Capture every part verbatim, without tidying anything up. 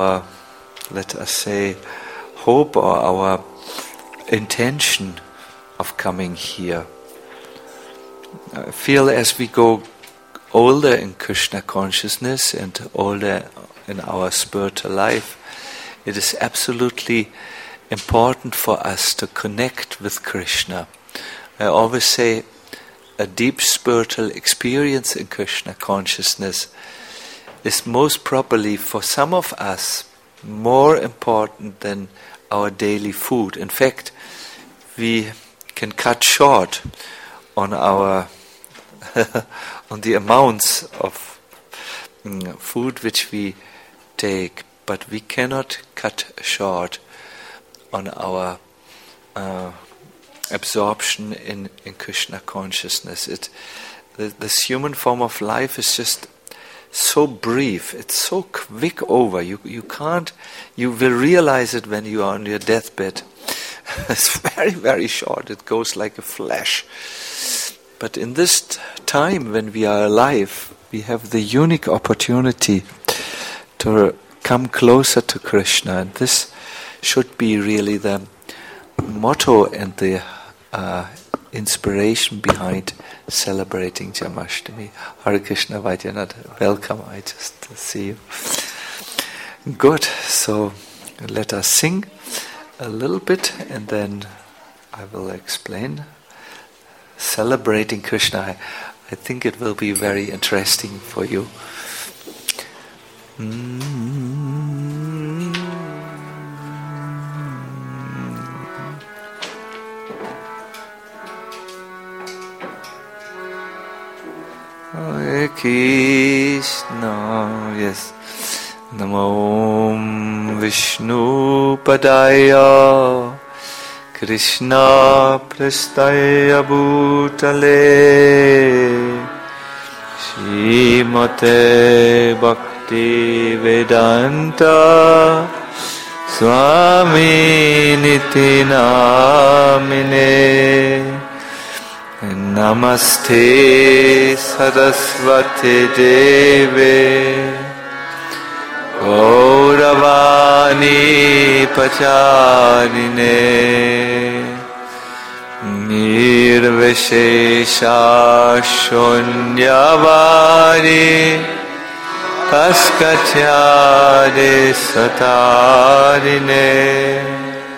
uh, let us say, hope or our intention of coming here. I feel as we go older in Krishna consciousness and older in our spiritual life, it is absolutely important for us to connect with Krishna. I always say a deep spiritual experience in Krishna consciousness is most probably for some of us more important than our daily food. In fact, we can cut short on our on the amounts of mm, food which we take, but we cannot cut short on our uh, absorption in, in Krishna consciousness. It, the, this human form of life is just so brief, it's so quick over. You you can't, you will realize it when you are on your deathbed. It's very, very short, it goes like a flash. But in this t- time when we are alive, we have the unique opportunity to come closer to Krishna. And this should be really the motto and the uh, inspiration behind celebrating Janmashtami. Hare Krishna, Vaidyanatha, welcome, I just see you. Good, so let us sing a little bit and then I will explain. Celebrating Krishna, I, I think it will be very interesting for you. Mm-hmm. Hare Krishna, yes. Namo Vishnu Padaya Krishna Prastaya Bhutale Shrimate Bhakti Vedanta Swami Niti Namine Namaste Saraswati Deve Gauravani Pacharine Nirvishesha Shunyavani Paskatyade Satarine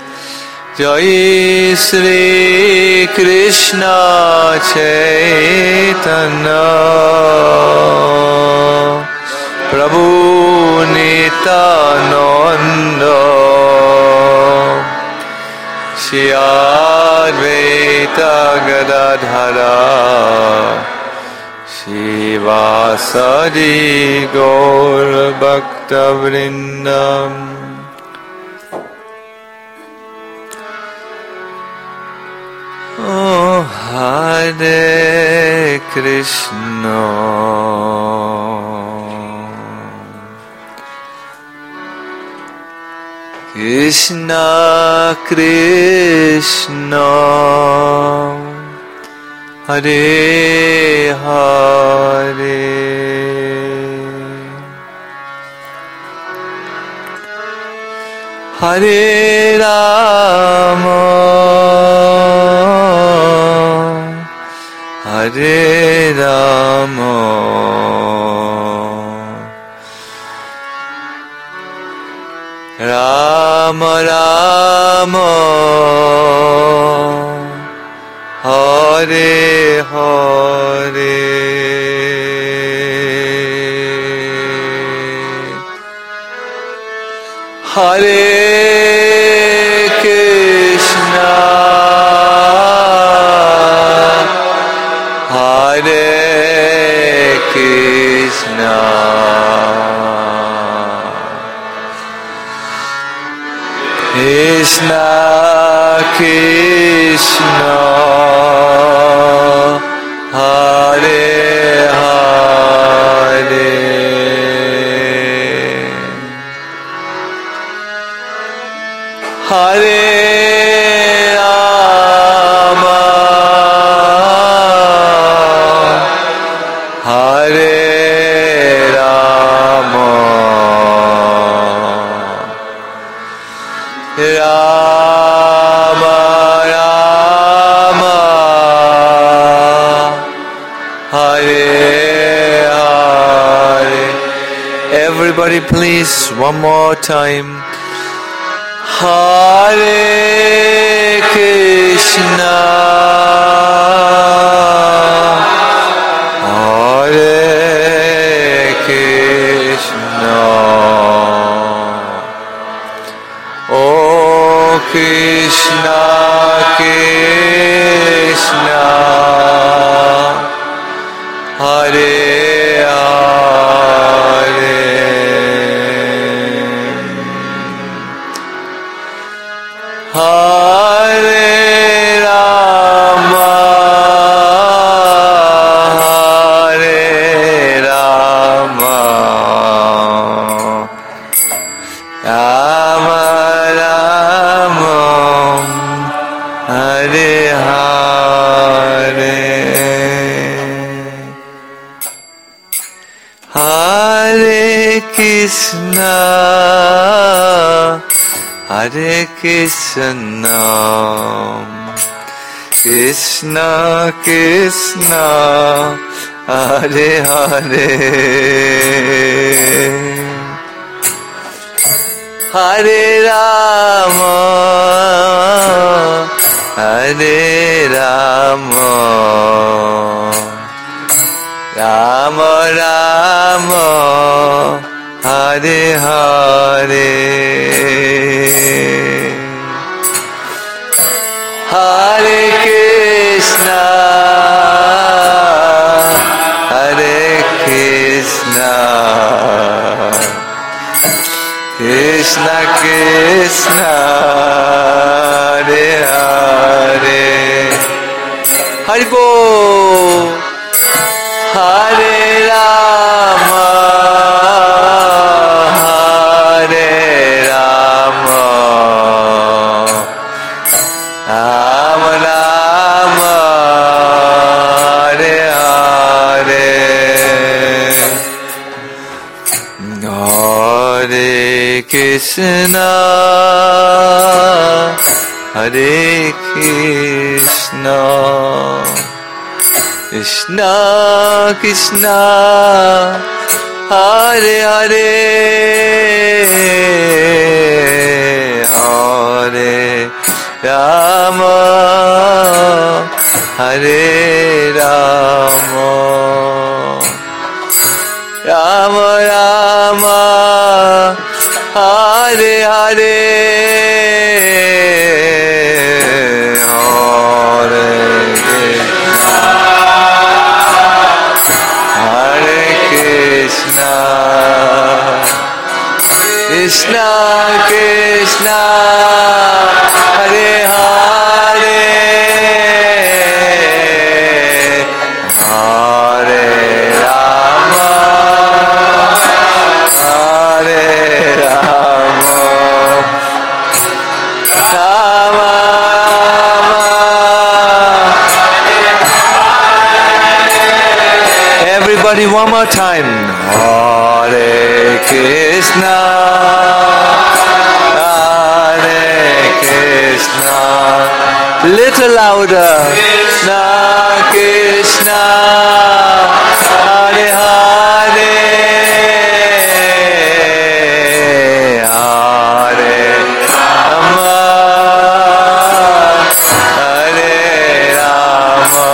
Jai Shri Krishna Chaitanya Prabhu Nityananda Shri Advaita Gadadhara Shri Vasadi Gaur Bhakta Vrindam. Oh, Hare Krishna, Krishna Krishna, Hare Hare, Hare Rama, Hare Rama, Rama Rama, Hare Hare, Hare Krishna, Hare Krishna, Krishna Krishna, Hare Hare, Hare Rama, Hare Rama, Rama Rama Hare Hare. Everybody please, one more time. Hare Krishna, Hare Krishna, Oh Krishna, Krishna, Hare Hare Rama, Hare Rama, Rama Rama, Hare Hare, Hare Krishna, Hare Krishna, Krishna Krishna, Hare Hare, Hare Rama, Hare Rama, Rama Rama, Hare Hare, Hare Krishna, Hare Krishna, Krishna Krishna, Hare Hare, Haribo, Hare Rama, Hare Rama, Rama Rama, Hare Hare, Hare Krishna, Hare Krishna, Krishna Krishna, Hare Hare, Hare Rama, Hare Rama, Rama Rama, Hare Hare, Hare Krishna, Hare Krishna, Krishna Krishna, Hare Hare, Hare Rama, Hare Rama, Rama Rama. Everybody one more time. Hare Krishna, Hare Krishna, little louder. Krishna Krishna, Hare Hare, Hare Rama, Hare Rama,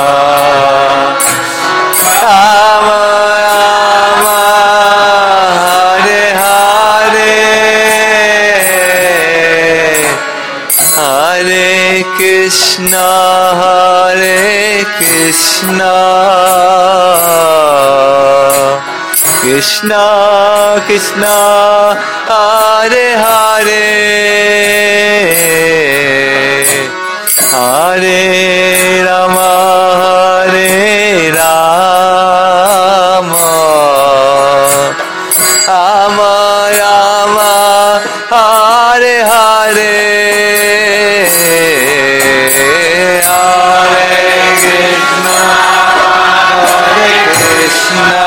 Rama Rama, Hare Hare, Hare Krishna, Hare Krishna, Krishna Krishna, Hare Hare, Hare Rama, Hare Rama, Rama Rama, Hare Hare, Hare Krishna, Hare Krishna,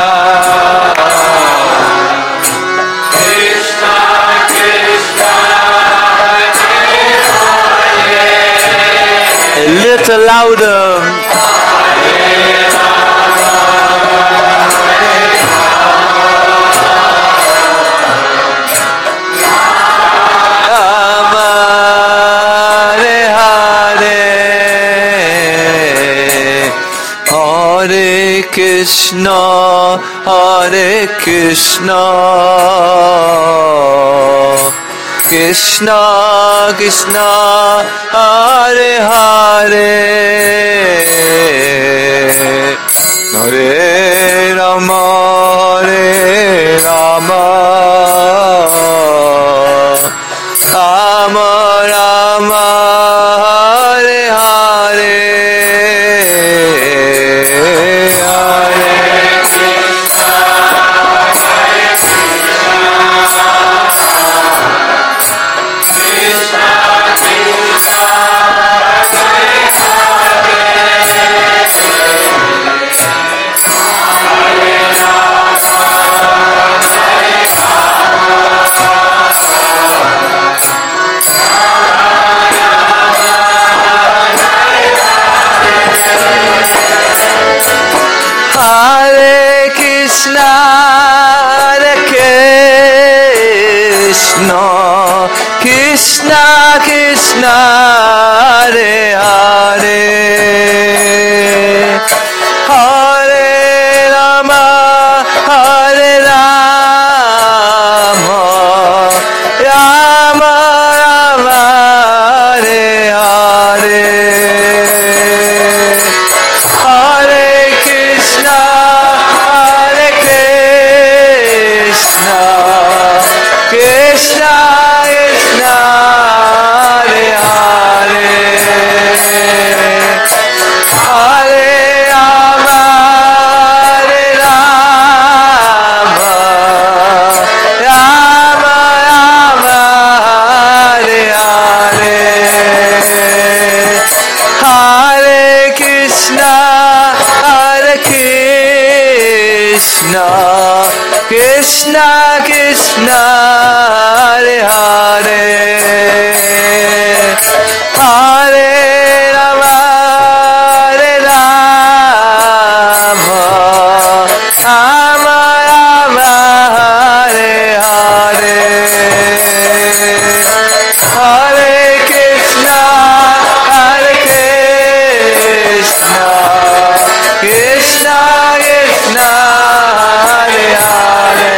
Krishna Krishna, Hare louder. Hare Krishna, Hare Krishna, Krishna Krishna, Hare Hare, Hare Rama, Hare Rama, Rama Rama, Hare Hare. Hare Krishna, Hare Krishna, Krishna Krishna, Hare Hare, Hare Rama, Hare Rama, Rama Rama, Hare Hare, Hare Krishna, Hare Krishna, Krishna Krishna, Hare Hare, Hare Rama, Hare Rama, Rama Rama, Hare Hare, Hare Krishna, Hare Krishna, Krishna Krishna, Hare Hare, Hare Rama, Hare Rama, Rama Rama, Hare Hare, Hare Krishna, Hare Krishna, Krishna Krishna, Hare Hare,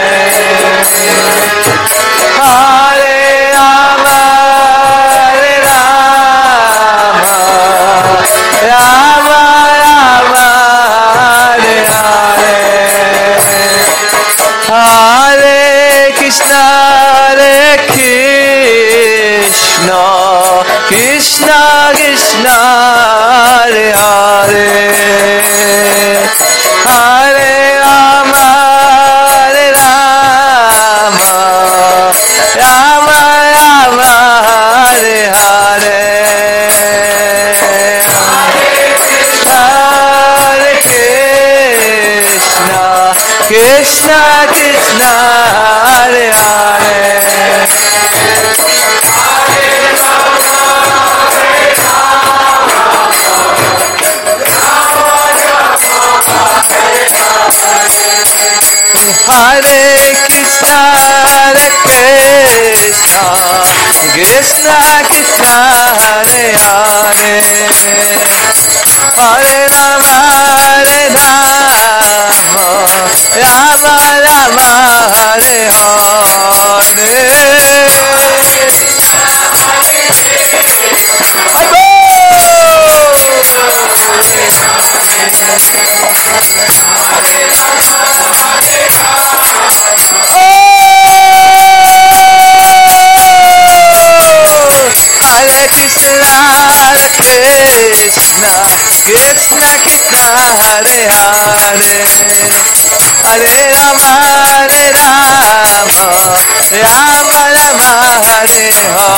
Hare Rama, Hare Rama, Rama Rama, Hare Hare, Hare Krishna, Hare Krishna, Krishna Krishna, Hare Hare, Hare Rama, Hare Rama, Rama Rama, Hare Hare, Hare Krishna, Krishna Krishna, Hare Hare, Hare Krishna, Hare Krishna, Krishna Krishna, Hare Hare, Hare Rama, Hare Rama, Rama Rama, Hare Hare Krishna, Hare Krishna, Krishna Krishna, Hare Hare, Hare Rama, Hare Rama, Rama Rama, Hare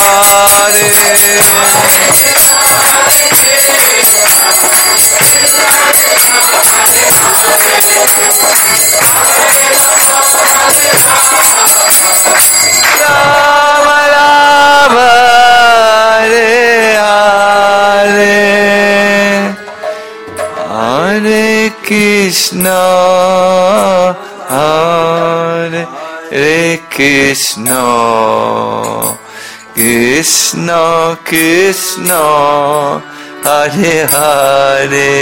Rama Rama, Hare Hare. Krishna Krishna Hare Hare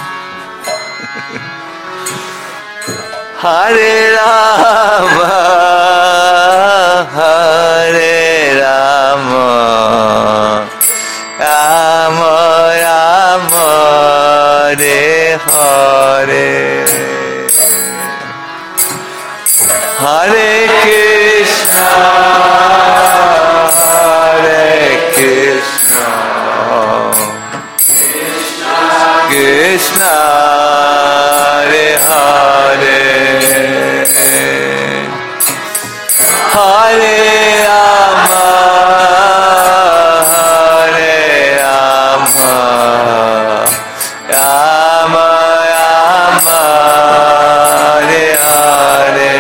Hare Rama Hare Rama Rama Rama Hare Hare Hare Krishna Hare Krishna Krishna Hare Hare Hare Rama Hare Rama Rama Rama Hare Hare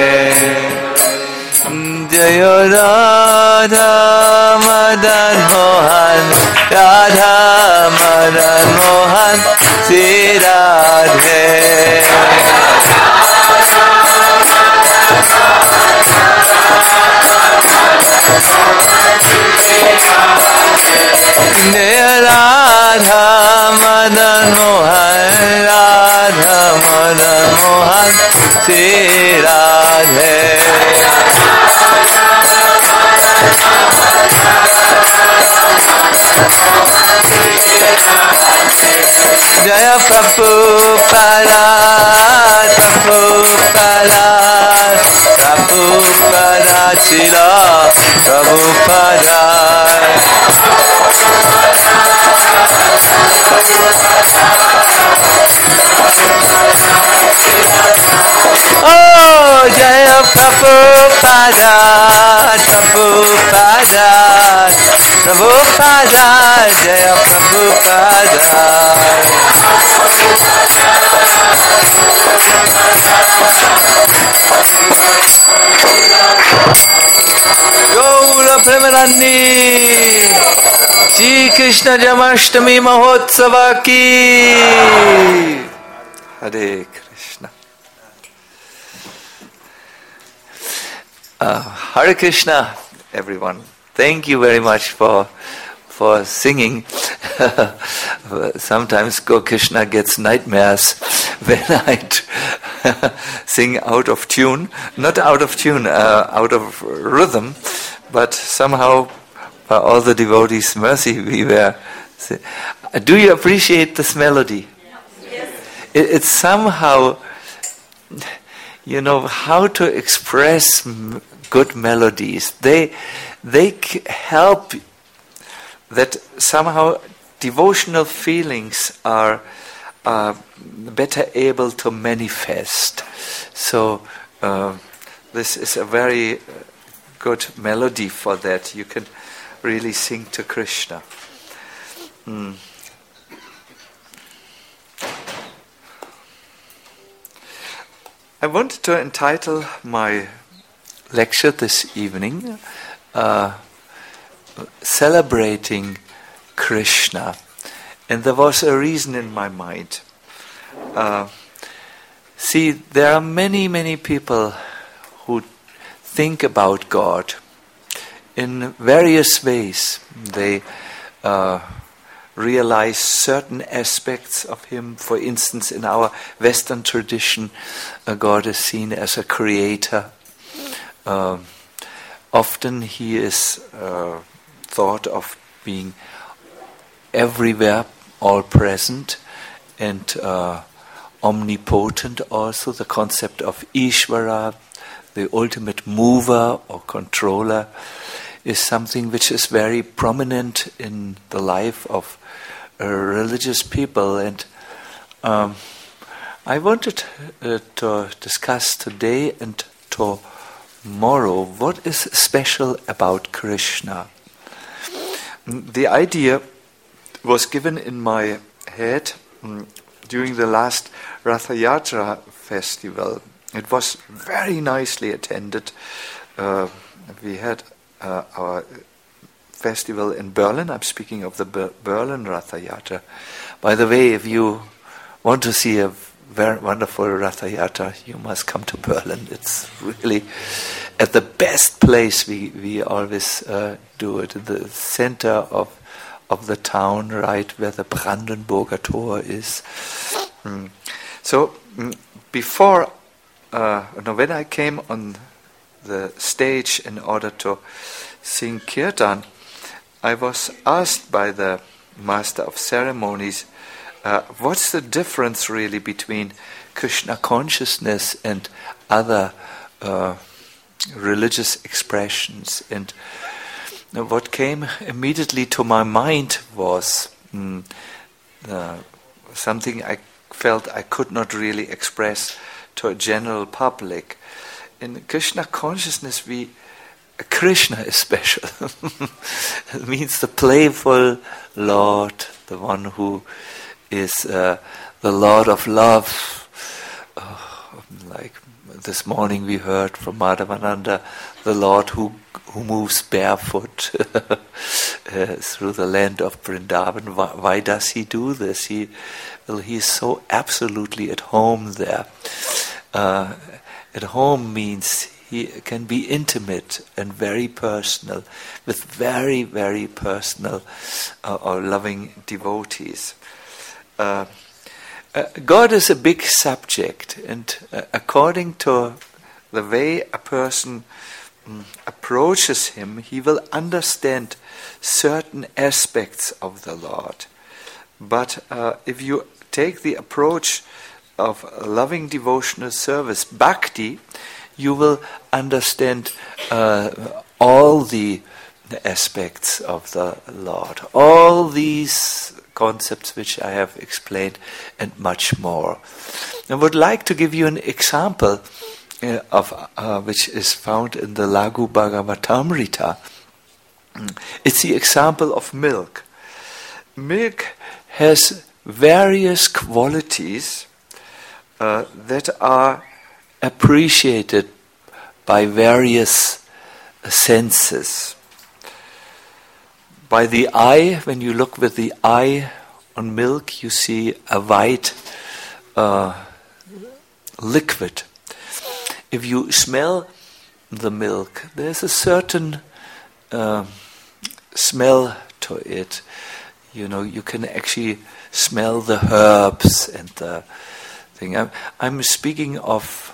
Jaya Radha Madan Mohan Radha Madan Mohan Sri Radhe Jaya Radha Madan Mohan Radha Madan Mohan Sri Radhe Jaya Prabhupada Prabhupada Prabhupada Srila Prabhupada Oh Jaya Prabhupada Prabhupada Prabhupada Jaya Prabhupada Gaura Premanandi Shri Krishna Jamashtami Mahotsava ki Hare Krishna uh, Hare Krishna everyone. Thank you very much for for singing. Sometimes Gaur Krishna gets nightmares when I sing out of tune. Not out of tune, uh, out of rhythm, but somehow by all the devotees' mercy we were. Do you appreciate this melody? Yes. It, it's somehow, you know, how to express m- good melodies. They they help that somehow devotional feelings are uh, better able to manifest. So uh, this is a very good melody for that. You can really sing to Krishna. Mm. I wanted to entitle my lecture this evening uh, Celebrating Krishna. And there was a reason in my mind. Uh, see, there are many, many people who think about God in various ways. They uh, realize certain aspects of Him. For instance, in our Western tradition, uh, God is seen as a creator. Uh, often He is uh, thought of being everywhere, all present, and uh, omnipotent also. The concept of Ishvara, the ultimate mover or controller, is something which is very prominent in the life of uh, religious people. And um, I wanted uh, to discuss today and tomorrow what is special about Krishna. The idea was given in my head um, during the last Ratha Yatra festival. It was very nicely attended. Uh, we had uh, our festival in Berlin. I'm speaking of the Ber- Berlin Ratha Yatra. By the way, if you want to see a very wonderful Ratha Yatra, you must come to Berlin. It's really at the best place we, we always uh, do it, in the center of of the town, right where the Brandenburger Tor is. Mm. So mm, before, uh, no, when I came on the stage in order to sing Kirtan, I was asked by the Master of Ceremonies, uh, what's the difference really between Krishna consciousness and other uh, religious expressions? And what came immediately to my mind was mm, uh, something I felt I could not really express to a general public. In Krishna consciousness, we Krishna is special. It means the playful Lord, the one who is uh, the Lord of love. Oh, like this morning we heard from Madhavananda, the Lord who who moves barefoot uh, through the land of Vrindavan. Why, why does he do this? He, well, he is so absolutely at home there. Uh, at home means he can be intimate and very personal, with very, very personal uh, or loving devotees. Uh, uh, God is a big subject, and uh, according to the way a person um, approaches him, he will understand certain aspects of the Lord. But uh, if you take the approach of loving devotional service, bhakti, you will understand uh, all the aspects of the Lord, all these concepts which I have explained, and much more. I would like to give you an example uh, of uh, which is found in the Laghu Bhagavatamrita. It's the example of milk. Milk has various qualities uh, that are appreciated by various senses. By the eye, when you look with the eye on milk, you see a white uh, liquid. If you smell the milk, there's a certain uh, smell to it. You know, you can actually smell the herbs and the thing. I'm, I'm speaking of,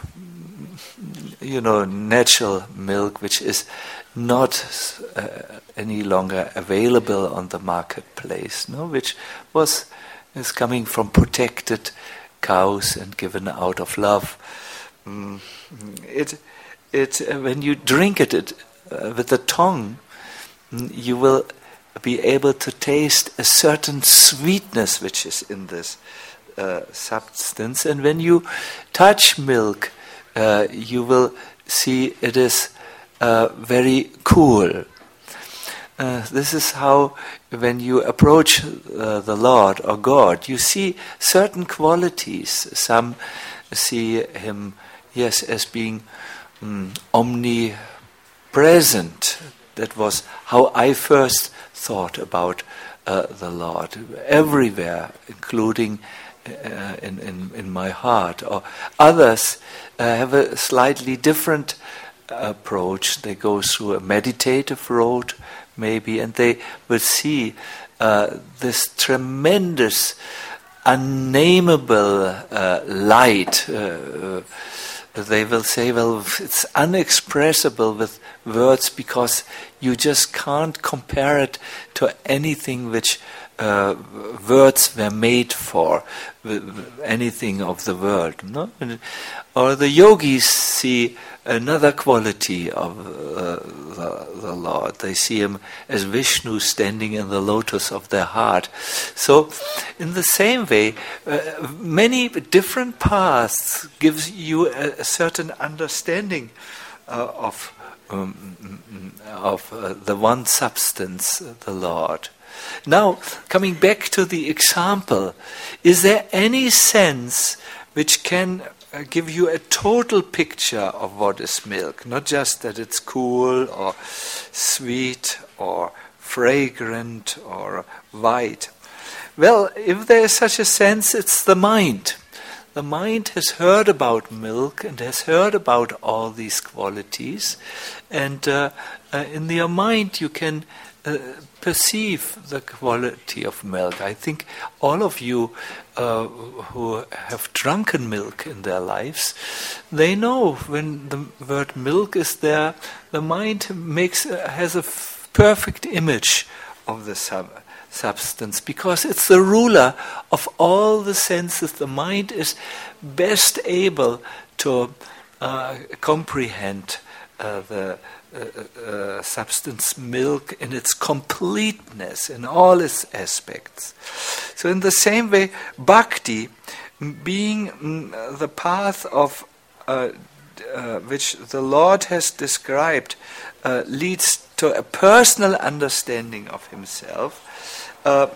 you know, natural milk, which is not uh, any longer available on the marketplace, no, which was is coming from protected cows and given out of love. Mm, it, it, uh, when you drink it, it uh, with the tongue, you will be able to taste a certain sweetness which is in this uh, substance, and when you touch milk, uh, you will see it is uh, very cool. Uh, this is how, when you approach uh, the Lord or God, you see certain qualities. Some see Him, yes, as being um, omnipresent. That was how I first thought about uh, the Lord, everywhere, including uh, in, in, in my heart. Or others uh, have a slightly different approach. They go through a meditative road, maybe, and they will see uh, this tremendous, unnameable uh, light. Uh, they will say, well, it's unexpressible with words, because you just can't compare it to anything which uh, words were made for, anything of the world. No? Or the yogis see another quality of uh, the, the Lord. They see Him as Vishnu standing in the lotus of their heart. So, in the same way, uh, many different paths gives you a, a certain understanding uh, of um, of uh, the one substance, the Lord. Now, coming back to the example, is there any sense which can uh, give you a total picture of what is milk? Not just that it's cool or sweet or fragrant or white. Well, if there is such a sense, it's the mind. the mind has heard about milk and has heard about all these qualities, and uh, uh, in your mind you can uh, perceive the quality of milk. I think all of you uh, who have drunken milk in their lives, they know when the word milk is there, the mind makes uh, has a f- perfect image of the sub- substance, because it's the ruler of all the senses. The mind is best able to uh, comprehend uh, the uh, uh, substance milk in its completeness, in all its aspects. So in the same way, bhakti, being mm, the path of uh, uh, which the Lord has described, uh, leads to a personal understanding of himself. Uh,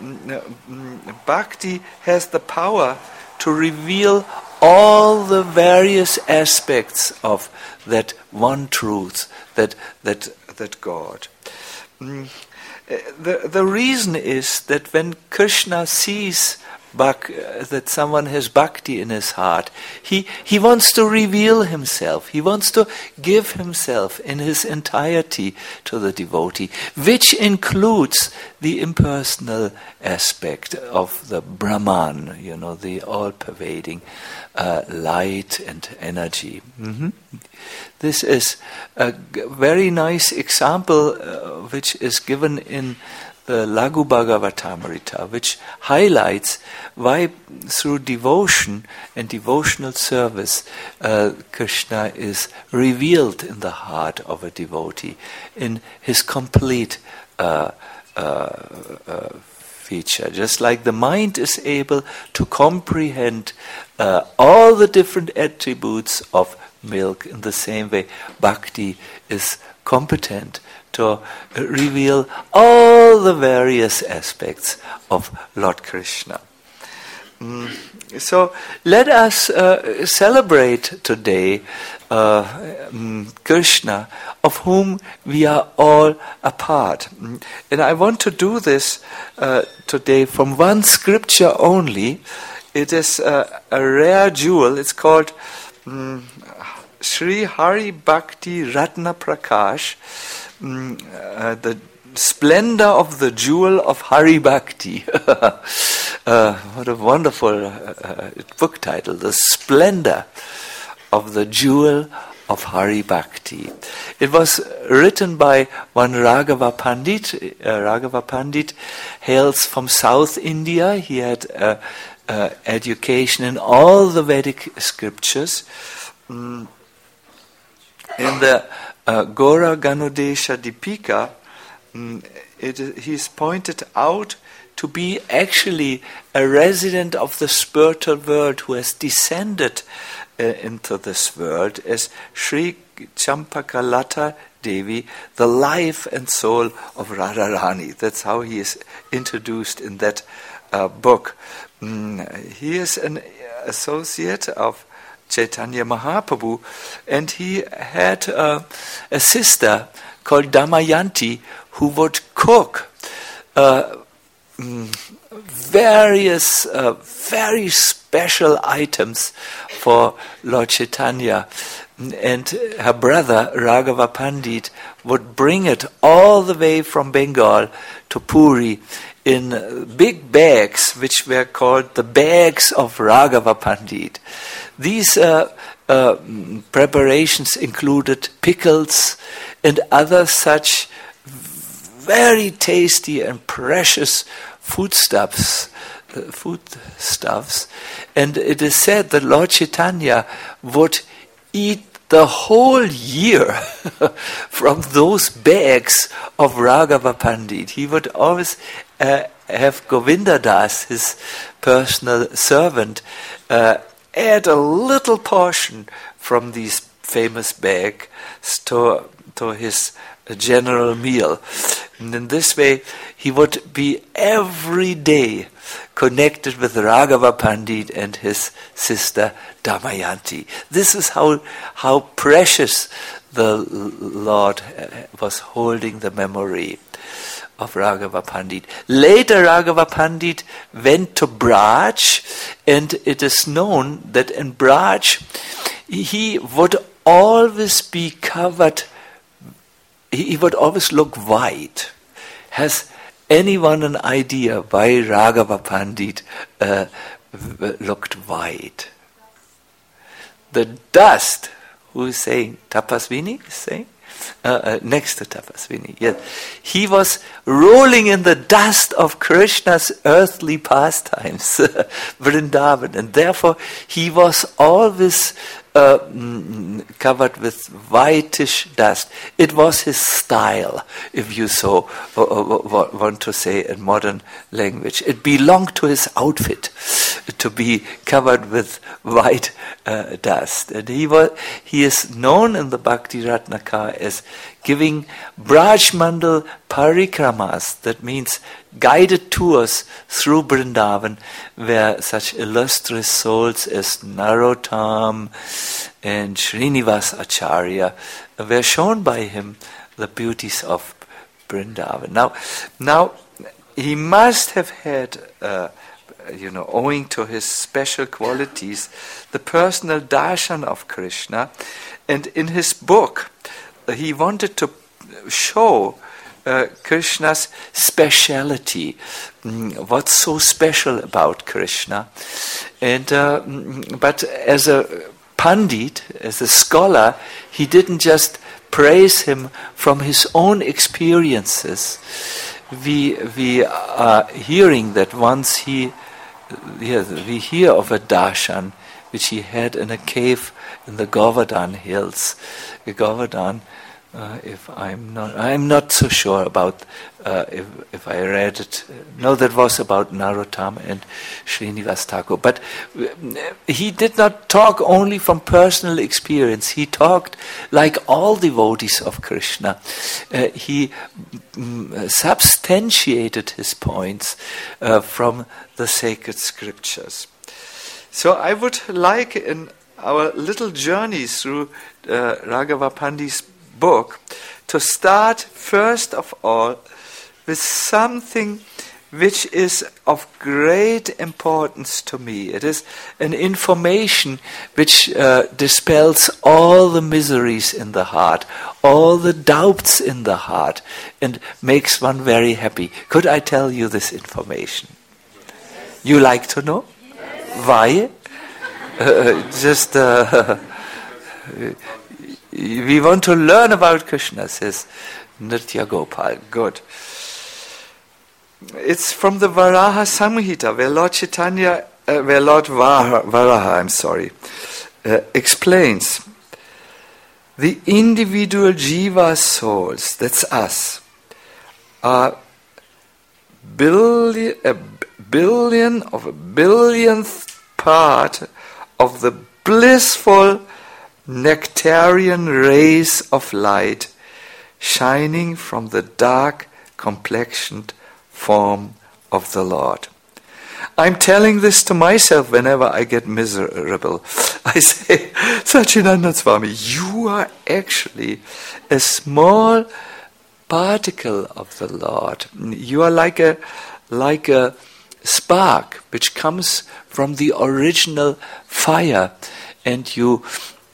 bhakti has the power to reveal all the various aspects of that one truth, that that that God. Mm. The the reason is that when Krishna sees Bhak, uh, that someone has bhakti in his heart, he he wants to reveal himself. He wants to give himself in his entirety to the devotee, which includes the impersonal aspect of the Brahman, you know, the all-pervading uh, light and energy. Mm-hmm. This is a g- very nice example uh, which is given in the Laghu Bhagavatamrita, which highlights why through devotion and devotional service uh, Krishna is revealed in the heart of a devotee in his complete uh, uh, uh, feature. Just like the mind is able to comprehend uh, all the different attributes of milk, in the same way bhakti is competent to reveal all the various aspects of Lord Krishna. Mm. So let us uh, celebrate today uh, um, Krishna, of whom we are all a part. Mm. And I want to do this uh, today from one scripture only. It is uh, a rare jewel. It's called um, Sri Hari Bhakti Ratna Prakash. Mm, uh, the splendor of the jewel of Hari Bhakti. uh, what a wonderful uh, book title, The Splendor of the Jewel of Hari Bhakti. It was written by one Raghava Pandit. Uh, Raghava Pandit hails from South India. He had uh, uh, education in all the Vedic scriptures. Mm. In the uh, Gora Ganodesha Dipika, um, it, he's pointed out to be actually a resident of the spiritual world who has descended uh, into this world as Sri Champakalata Devi, the life and soul of Radharani. That's how he is introduced in that uh, book. Mm, he is an associate of Chaitanya Mahaprabhu, and he had uh, a sister called Damayanti who would cook uh, various uh, very special items for Lord Chaitanya, and her brother Raghava Pandit would bring it all the way from Bengal to Puri in big bags, which were called the bags of Raghava Pandit. These uh, uh, preparations included pickles and other such very tasty and precious foodstuffs, uh, foodstuffs. And it is said that Lord Chaitanya would eat the whole year from those bags of Raghava Pandit. He would always uh, have Govinda Das, his personal servant, uh, add a little portion from these famous bags to, to his general meal. And in this way, he would be every day connected with Raghava Pandit and his sister Damayanti. This is how, how precious the Lord was holding the memory of Raghava Pandit. Later, Raghava Pandit went to Braj, and it is known that in Braj, he would always be covered, he would always look white. Has anyone an idea why Raghava Pandit uh, looked white? The dust, who is saying? Tapaswini is saying? Uh, uh, next to Tapaswini, yes. He was rolling in the dust of Krishna's earthly pastimes, Vrindavan, and therefore he was always uh, mm, covered with whitish dust. It was his style, if you so uh, uh, want to say in modern language. It belonged to his outfit to be covered with white uh, dust. And he was he is known in the Bhakti Ratnakar as giving Braj Mandal parikramas, that means guided tours through Vrindavan, where such illustrious souls as Narottam and Srinivas Acharya were shown by him the beauties of Vrindavan. Now, now he must have had, uh, you know, owing to his special qualities, the personal darshan of Krishna, and in his book, he wanted to show uh, Krishna's speciality. Mm, what's so special about Krishna? And uh, but as a Pandit, as a scholar, he didn't just praise him from his own experiences. We we are hearing that once he, yeah, we hear of a darshan which he had in a cave in the Govardhan hills. Govardhan, uh, if I'm not, I'm not so sure about uh, if if I read it. No, that was about Narottam and Srinivas Thakur. But he did not talk only from personal experience. He talked like all devotees of Krishna. Uh, he mm, substantiated his points uh, from the sacred scriptures. So I would like in our little journey through uh, Raghava Pandit's book to start first of all with something which is of great importance to me. It is an information which uh, dispels all the miseries in the heart, all the doubts in the heart, and makes one very happy. Could I tell you this information? You like to know? Why? Uh, just uh, we want to learn about Krishna, says Nritya Gopal. Good. It's from the Varaha Samhita, where Lord Chaitanya, uh, where Lord Varaha, Varaha I'm sorry, uh, explains the individual jiva souls, that's us, are billion, a billion of a billionth part of the blissful nectarian rays of light shining from the dark complexioned form of the Lord. I'm telling this to myself whenever I get miserable. I say, Satchidananda Swami, you are actually a small particle of the Lord. You are like a like a spark which comes from the original fire, and you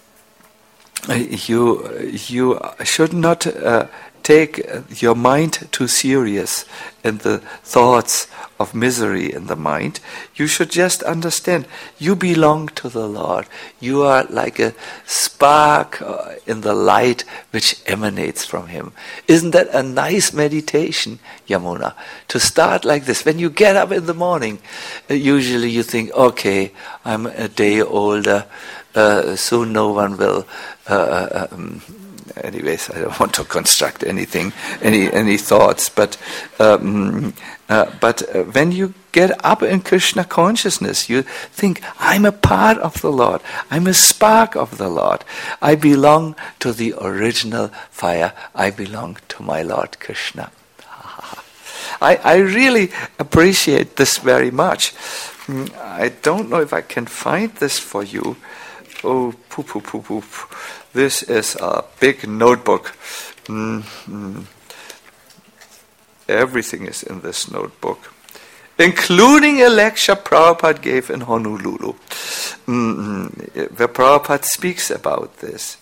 you you should not uh, take your mind too serious and the thoughts of misery in the mind. You should just understand you belong to the Lord. You are like a spark in the light which emanates from Him. Isn't that a nice meditation, Yamuna? To start like this. When you get up in the morning, usually you think, okay, I'm a day older, uh, soon no one will uh, um, anyways, I don't want to construct anything, any any thoughts, but um, uh, but uh, when you get up in Krishna consciousness, you think, I'm a part of the Lord. I'm a spark of the Lord. I belong to the original fire. I belong to my Lord Krishna. I, I really appreciate this very much. I don't know if I can find this for you. Oh, poo, poo, poo, poo. This is a big notebook. Mm-hmm. everything is in this notebook, including a lecture Prabhupada gave in Honolulu, mm, where Prabhupada speaks about this.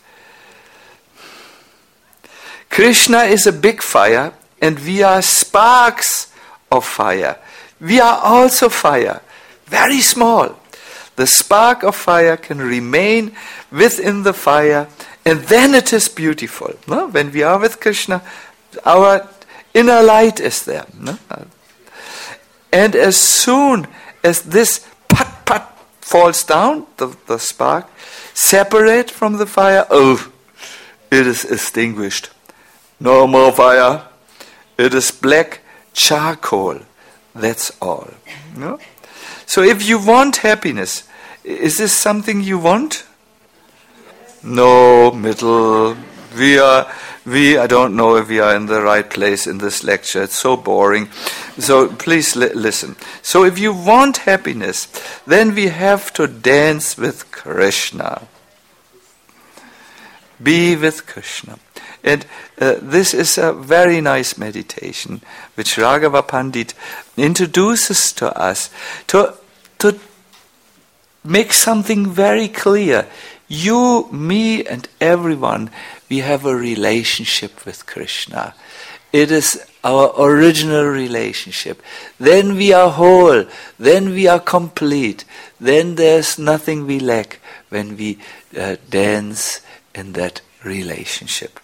Krishna is a big fire, and we are sparks of fire. We are also fire, very small. The spark of fire can remain within the fire, and then it is beautiful. No? When we are with Krishna, our inner light is there. No? And as soon as this pat pat falls down, the, the spark, separate from the fire, oh, it is extinguished. No more fire. It is black charcoal. That's all. No? So if you want happiness, is this something you want? No, middle. We are, we, I don't know if we are in the right place in this lecture. It's so boring. So please li- listen. So if you want happiness, then we have to dance with Krishna. Be with Krishna. And uh, this is a very nice meditation which Raghava Pandit introduces to us to, to make something very clear. You, me, and everyone, we have a relationship with Krishna. It is our original relationship. Then we are whole. Then we are complete. Then there's nothing we lack when we uh, dance in that relationship.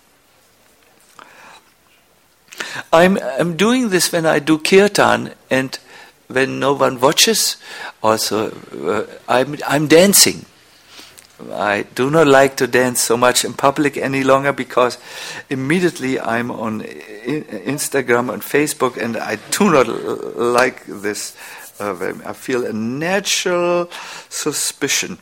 I'm, I'm doing this when I do kirtan, and when no one watches, also uh, I'm, I'm dancing. I do not like to dance so much in public any longer, because immediately I'm on Instagram and Facebook, and I do not like this. Uh, I feel a natural suspicion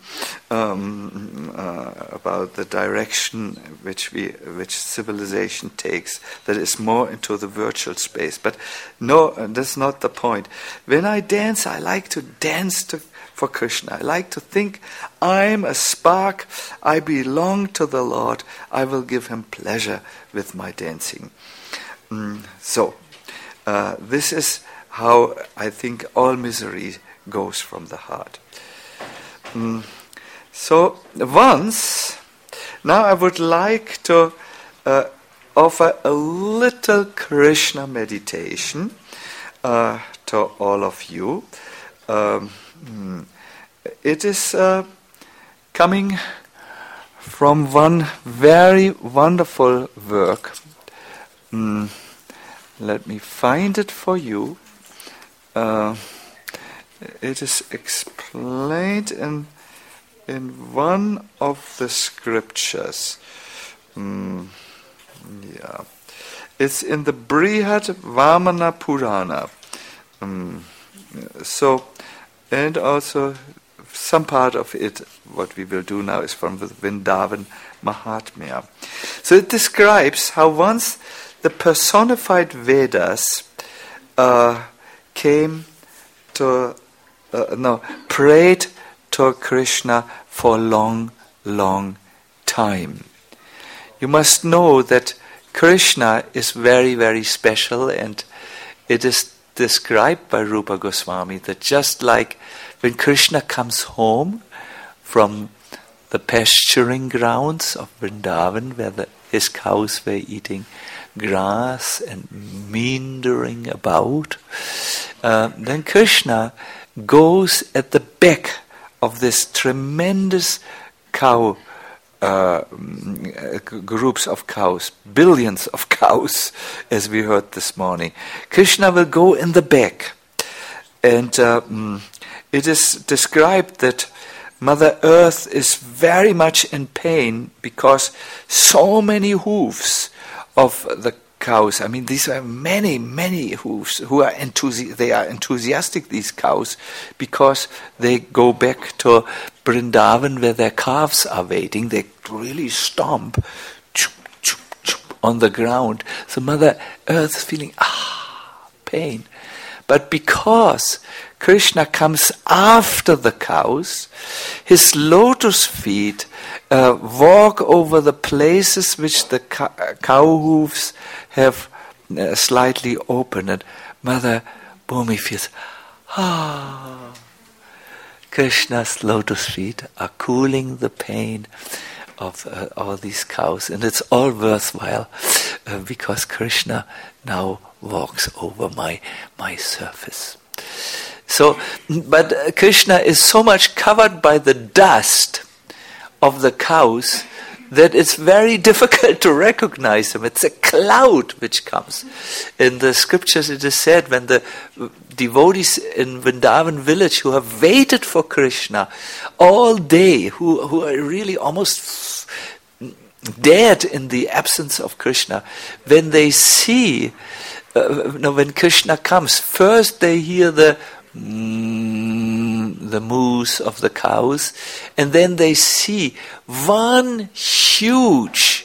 um, uh, about the direction which we, which civilization takes, that is more into the virtual space. But no, that's not the point. When I dance, I like to dance to, for Krishna. I like to think, I'm a spark, I belong to the Lord, I will give him pleasure with my dancing. Mm, so, uh, this is how I think all misery goes from the heart. Mm. So once, now I would like to uh, offer a little Krishna meditation uh, to all of you. Um, it is uh, coming from one very wonderful work. Mm. Let me find it for you. Uh, it is explained in in one of the scriptures. Mm, yeah, it's in the Brihad Vamana Purana. Mm, so, and also some part of it, what we will do now, is from the Vrindavan Mahatmya. So it describes how once the personified Vedas uh, came to, uh, no, prayed to Krishna for a long, long time. You must know that Krishna is very, very special, and it is described by Rupa Goswami that just like when Krishna comes home from the pasturing grounds of Vrindavan, where the, his cows were eating grass and meandering about, uh, then Krishna goes at the back of this tremendous cow, uh, groups of cows, billions of cows, as we heard this morning. Krishna will go in the back, and uh, it is described that Mother Earth is very much in pain because so many hooves of the cows. I mean, these are many, many hooves who are enthusi- they are enthusiastic, these cows, because they go back to Vrindavan where their calves are waiting. They really stomp choop, choop, choop, on the ground. So Mother Earth is feeling, ah, pain. But because Krishna comes after the cows, his lotus feet uh, walk over the places which the cow, cow hooves have uh, slightly open, and Mother Bhumi feels, ah, Krishna's lotus feet are cooling the pain of uh, all these cows, and it's all worthwhile uh, because Krishna now walks over my my surface. So, but uh, Krishna is so much covered by the dust of the cows that it's very difficult to recognize him. It's a cloud which comes. In the scriptures it is said, when the devotees in Vrindavan village who have waited for Krishna all day, who, who are really almost dead in the absence of Krishna, when they see, uh, no, when Krishna comes, first they hear the Mm, the moos of the cows, and then they see one huge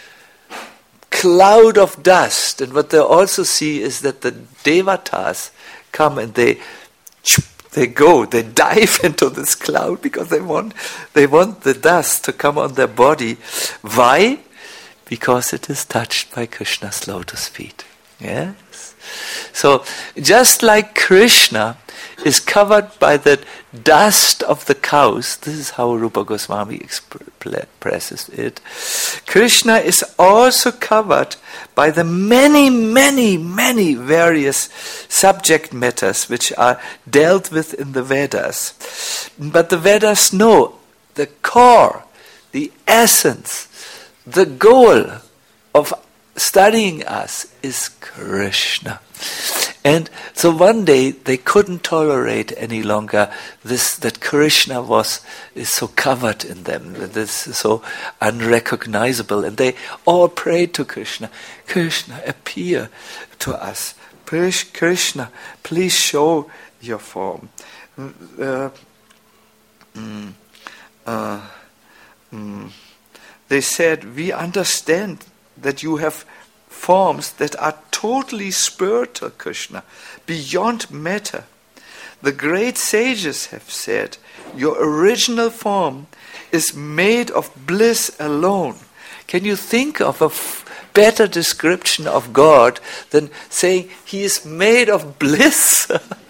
cloud of dust, and what they also see is that the devatas come and they they go, they dive into this cloud because they want they want the dust to come on their body. Why? Because it is touched by Krishna's lotus feet. Yes. So just like Krishna is covered by the dust of the cows, this is how Rupa Goswami expresses it, Krishna is also covered by the many, many, many various subject matters which are dealt with in the Vedas. But the Vedas know the core, the essence, the goal of studying us is Krishna. And so one day they couldn't tolerate any longer this, that Krishna was is so covered in them, that this is so unrecognizable, and they all prayed to Krishna, Krishna, appear to us. Krishna, please show your form. Uh, mm, uh, mm. They said, we understand that you have forms that are totally spiritual, Krishna, beyond matter. The great sages have said, your original form is made of bliss alone. Can you think of a f- better description of God than saying he is made of bliss,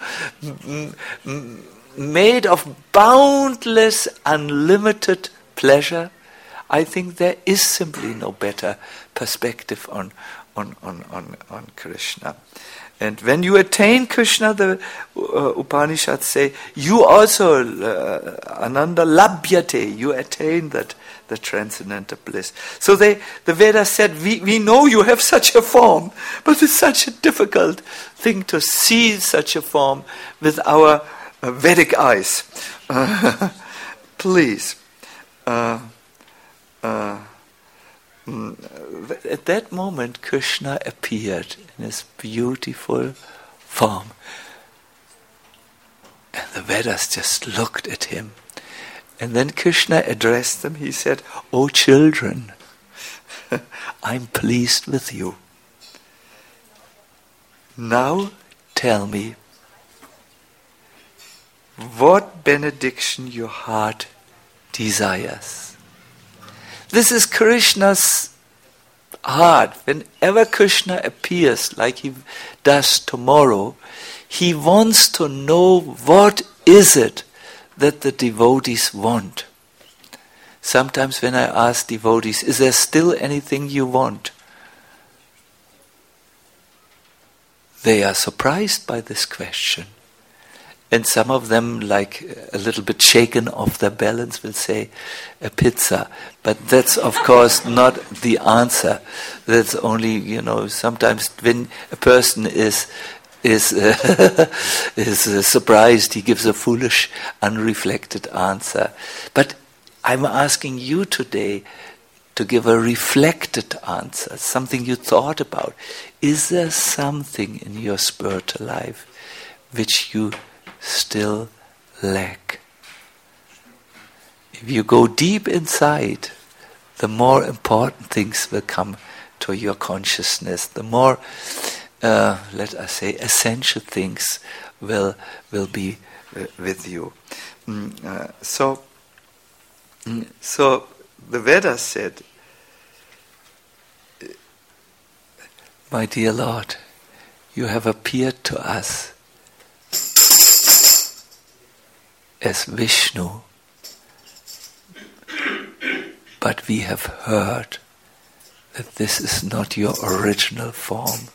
made of boundless, unlimited pleasure? I think there is simply no better perspective on on, on, on, on Krishna. And when you attain Krishna, the uh, Upanishads say, you also, uh, Ananda Labhyate, you attain that, the transcendental bliss. So they, the Vedas said, we, we know you have such a form, but it's such a difficult thing to see such a form with our uh, Vedic eyes. Uh, please. Uh, uh, At that moment, Krishna appeared in his beautiful form. And the Vedas just looked at him. And then Krishna addressed them. He said, "O children, I'm pleased with you. Now tell me what benediction your heart desires." This is Krishna's heart. Whenever Krishna appears, like he does tomorrow, he wants to know what is it that the devotees want. Sometimes when I ask devotees, is there still anything you want? They are surprised by this question. And some of them, like a little bit shaken off their balance, will say a pizza. But that's, of course, not the answer. That's only, you know, sometimes when a person is is uh, is uh, surprised, he gives a foolish, unreflected answer. But I'm asking you today to give a reflected answer, something you thought about. Is there something in your spiritual life which you still lack? If you go deep inside, the more important things will come to your consciousness. The more, uh, let us say, essential things will will be uh, with you. Mm, uh, so, mm, so the Vedas said, My dear Lord, you have appeared to us as Vishnu, but we have heard that this is not your original form.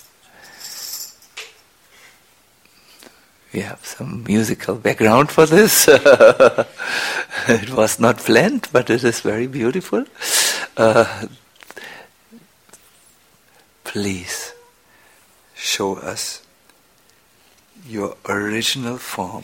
We have some musical background for this. It was not planned, but it is very beautiful. Uh, please show us your original form.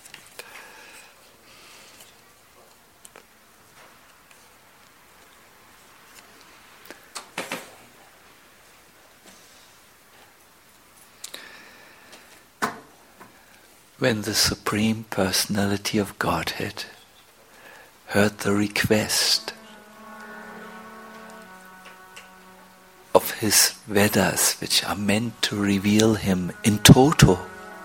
When the Supreme Personality of Godhead heard the request of his Vedas, which are meant to reveal him in toto,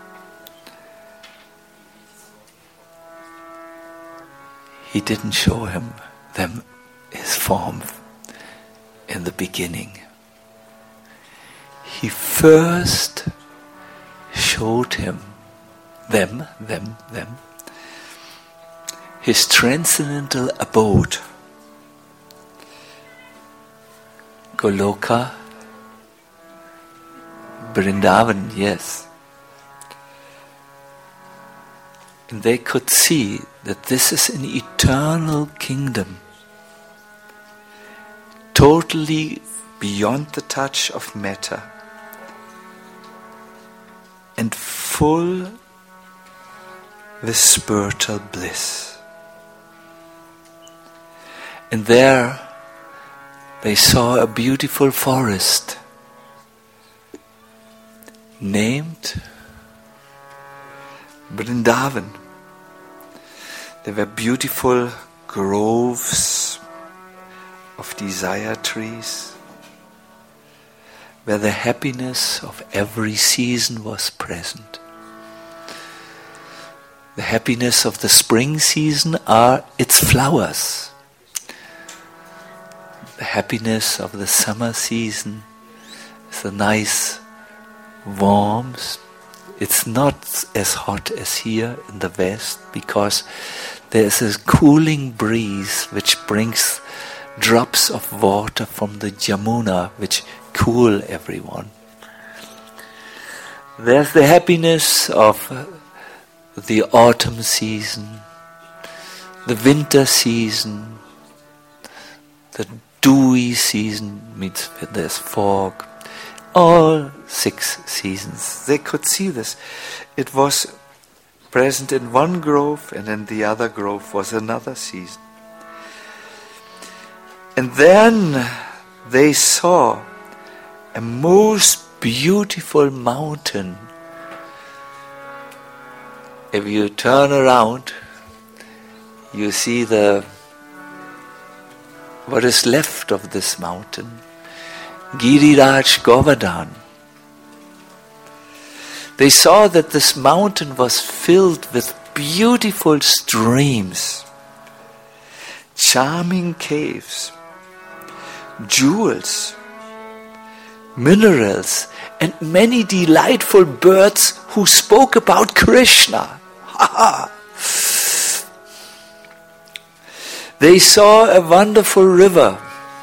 he didn't show him them his form in the beginning. He first showed him them, them, them, his transcendental abode, Goloka, Vrindavan, yes. And they could see that this is an eternal kingdom, totally beyond the touch of matter, and full with spiritual bliss. And there they saw a beautiful forest named Vrindavan. There were beautiful groves of desire trees, where the happiness of every season was present. The happiness of the spring season are its flowers. The happiness of the summer season is the nice warmth. It's not as hot as here in the west because there is a cooling breeze which brings drops of water from the Yamuna which cool everyone. There's the happiness of uh, the autumn season, the winter season, the dewy season means when there's fog. All six seasons. They could see this. It was present in one grove, and in the other grove was another season. And then they saw a most beautiful mountain. If you turn around, you see the what is left of this mountain, Giriraj Govardhan. They saw that this mountain was filled with beautiful streams, charming caves, jewels, minerals, and many delightful birds who spoke about Krishna. They saw a wonderful river,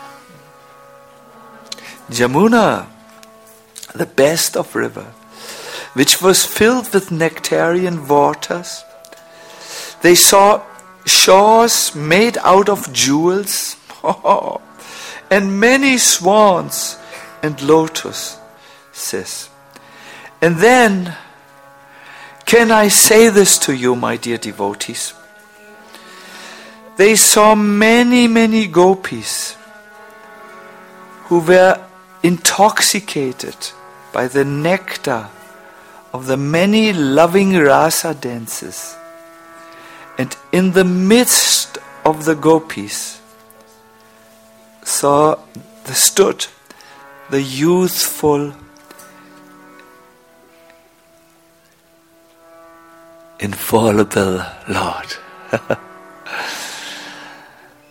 Jamuna, the best of river, which was filled with nectarian waters. They saw shores made out of jewels, and many swans and lotuses. And then, can I say this to you, my dear devotees? They saw many, many gopis who were intoxicated by the nectar of the many loving rasa dances. And in the midst of the gopis saw the stood the youthful, infallible Lord.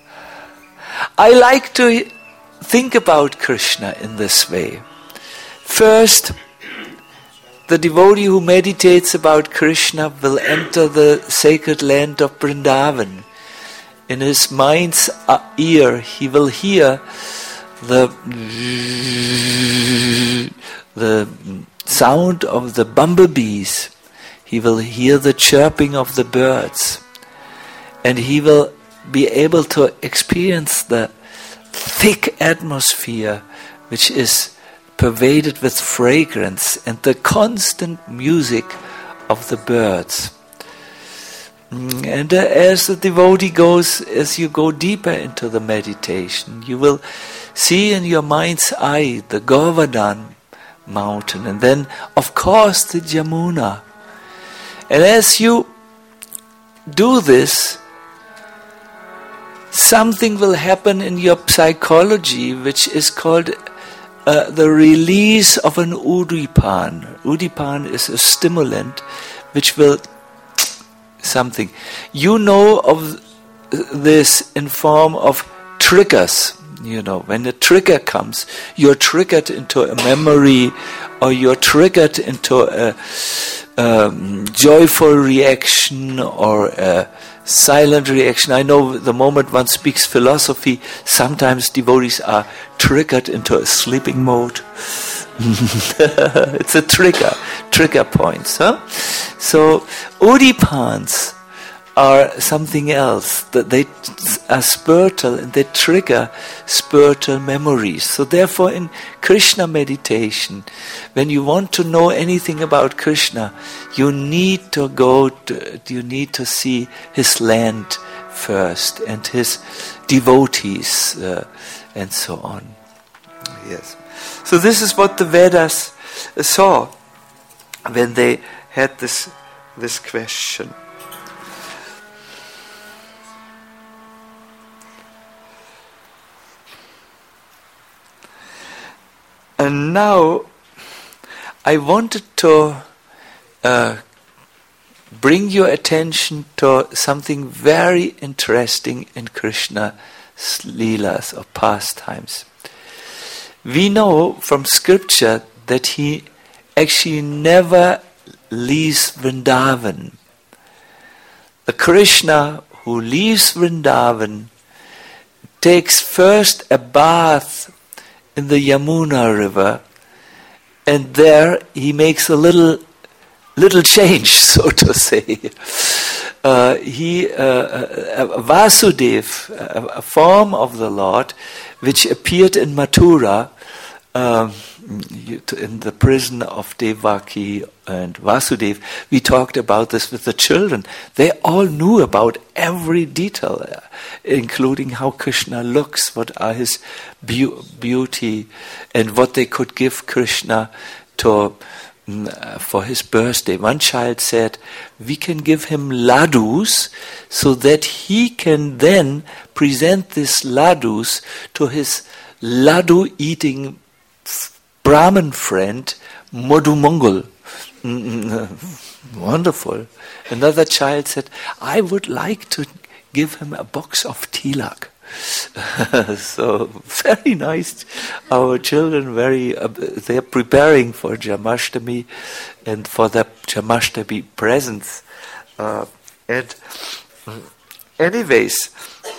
I like to think about Krishna in this way. first, the devotee who meditates about Krishna will enter the sacred land of Vrindavan. In his mind's ear, he will hear the the sound of the bumblebees. He will hear the chirping of the birds. And he will be able to experience the thick atmosphere which is pervaded with fragrance and the constant music of the birds. And uh, as the devotee goes, as you go deeper into the meditation, you will see in your mind's eye the Govardhan mountain, and then of course the Jamuna. And as you do this, something will happen in your psychology which is called uh, the release of an udipan. Udipan is a stimulant which will something. You know of this in form of triggers. You know, when a trigger comes, you're triggered into a memory, or you're triggered into a um, joyful reaction or a silent reaction. I know the moment one speaks philosophy, sometimes devotees are triggered into a sleeping mode. It's a trigger, trigger points. Huh? So, udipans are something else, that they are spiritual and they trigger spiritual memories. So therefore in Krishna meditation, when you want to know anything about Krishna, you need to go to, you need to see his land first and his devotees uh, and so on. Yes. So this is what the Vedas saw when they had this this question. And now, I wanted to uh, bring your attention to something very interesting in Krishna's leelas or pastimes. We know from scripture that he actually never leaves Vrindavan. The Krishna who leaves Vrindavan takes first a bath in the Yamuna river, and there he makes a little little change, so to say. Uh, he uh, uh, Vasudev, a, a form of the Lord, which appeared in Mathura, um, in the prison of Devaki and Vasudev. We talked about this with the children. They all knew about every detail, including how Krishna looks, what are his be- beauty, and what they could give Krishna to uh, for his birthday. One child said, we can give him ladus so that he can then present these ladus to his ladu-eating Brahmin friend, Madhu Mangal. Mm-hmm. Wonderful. Another child said, I would like to give him a box of tilak. So, very nice. Our children, very, uh, they're preparing for Jamashtami and for the Jamashtami presents. Uh, and anyways,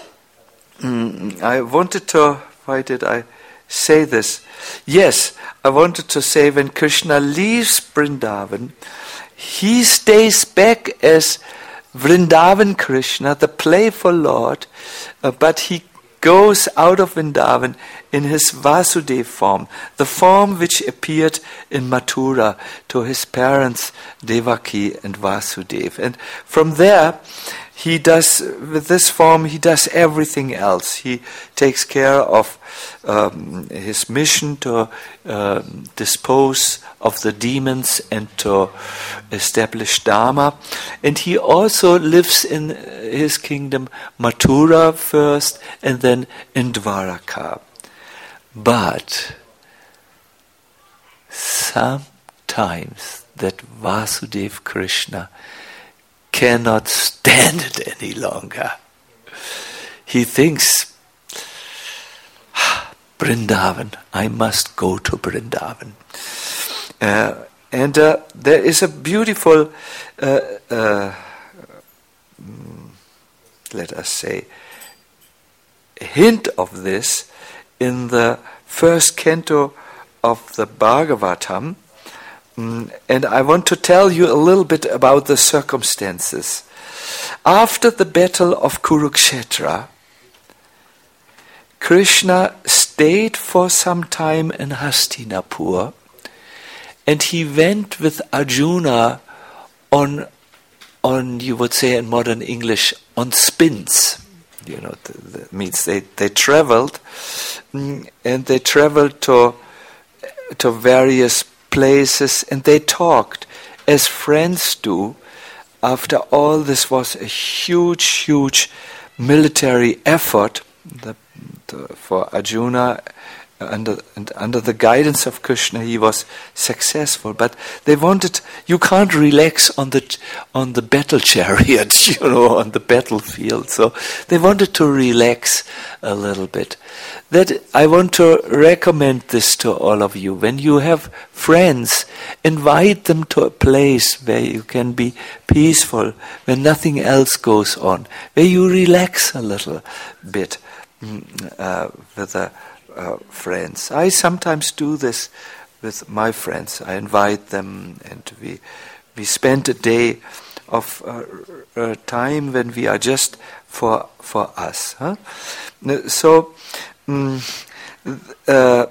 mm, I wanted to, why did I say this? Yes, I wanted to say when Krishna leaves Vrindavan, he stays back as Vrindavan Krishna, the playful Lord, uh, but he goes out of Vrindavan in his Vasudeva form, the form which appeared in Mathura to his parents Devaki and Vasudeva. And from there, he does, with this form, he does everything else. He takes care of um, his mission to uh, dispose of the demons and to establish Dharma. And he also lives in his kingdom Mathura first and then in Dwaraka. But sometimes that Vasudeva Krishna cannot stand it any longer. He thinks, Vrindavan, I must go to Vrindavan. Uh, and uh, there is a beautiful, uh, uh, let us say, hint of this in the first canto of the Bhagavatam. Mm, and I want to tell you a little bit about the circumstances. After the battle of Kurukshetra, Krishna stayed for some time in Hastinapur, and he went with Arjuna on, on you would say in modern English, on spins. You know, that means they, they traveled, and they traveled to, to various places, and they talked as friends do. After all, this was a huge, huge military effort the, the, for Arjuna. Under, and under the guidance of Krishna, he was successful. But they wanted, you can't relax on the on the battle chariot, you know, on the battlefield. So they wanted to relax a little bit. That I want to recommend this to all of you. When you have friends, invite them to a place where you can be peaceful, where nothing else goes on, where you relax a little bit uh, with a Uh, friends. I sometimes do this with my friends. I invite them, and we we spend a day of uh, uh, time when we are just for for us. Huh? So um, uh,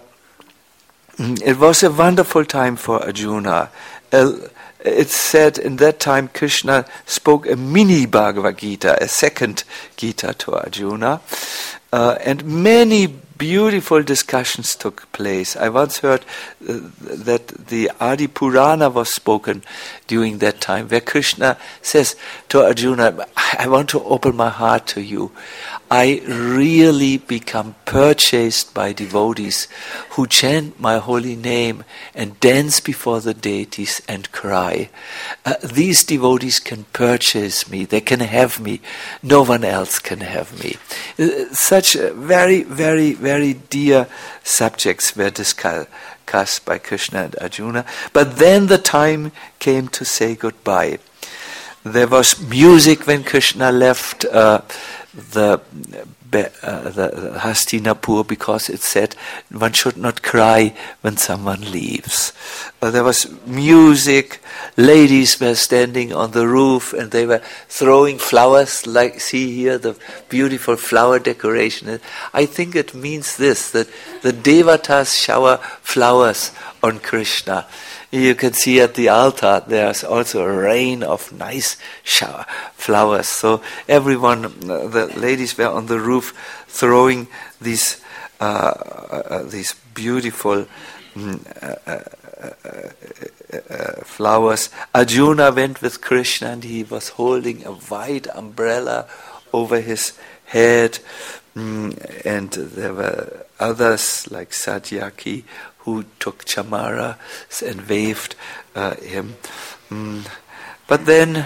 it was a wonderful time for Arjuna. Uh, it's said in that time Krishna spoke a mini Bhagavad Gita, a second Gita to Arjuna, uh, and many beautiful discussions took place. I once heard uh, that the Adi Purana was spoken during that time, where Krishna says to Arjuna, I want to open my heart to you. I really become purchased by devotees who chant my holy name and dance before the deities and cry. Uh, these devotees can purchase me, they can have me, no one else can have me. Uh, such uh, very, very, very dear subjects were discussed by Krishna and Arjuna. But then the time came to say goodbye. There was music when Krishna left uh, the, uh, the Hastinapur, because it said one should not cry when someone leaves. Uh, there was music, ladies were standing on the roof and they were throwing flowers, like see here the beautiful flower decoration. I think it means this, that the devatas shower flowers on Krishna. You can see at the altar there's also a rain of nice shower flowers. So everyone, uh, the ladies were on the roof throwing these uh, uh, these beautiful mm, uh, uh, uh, uh, flowers. Arjuna went with Krishna and he was holding a white umbrella over his head, mm, and there were others like Satyaki who took chamara and waved uh, him. Mm. But then,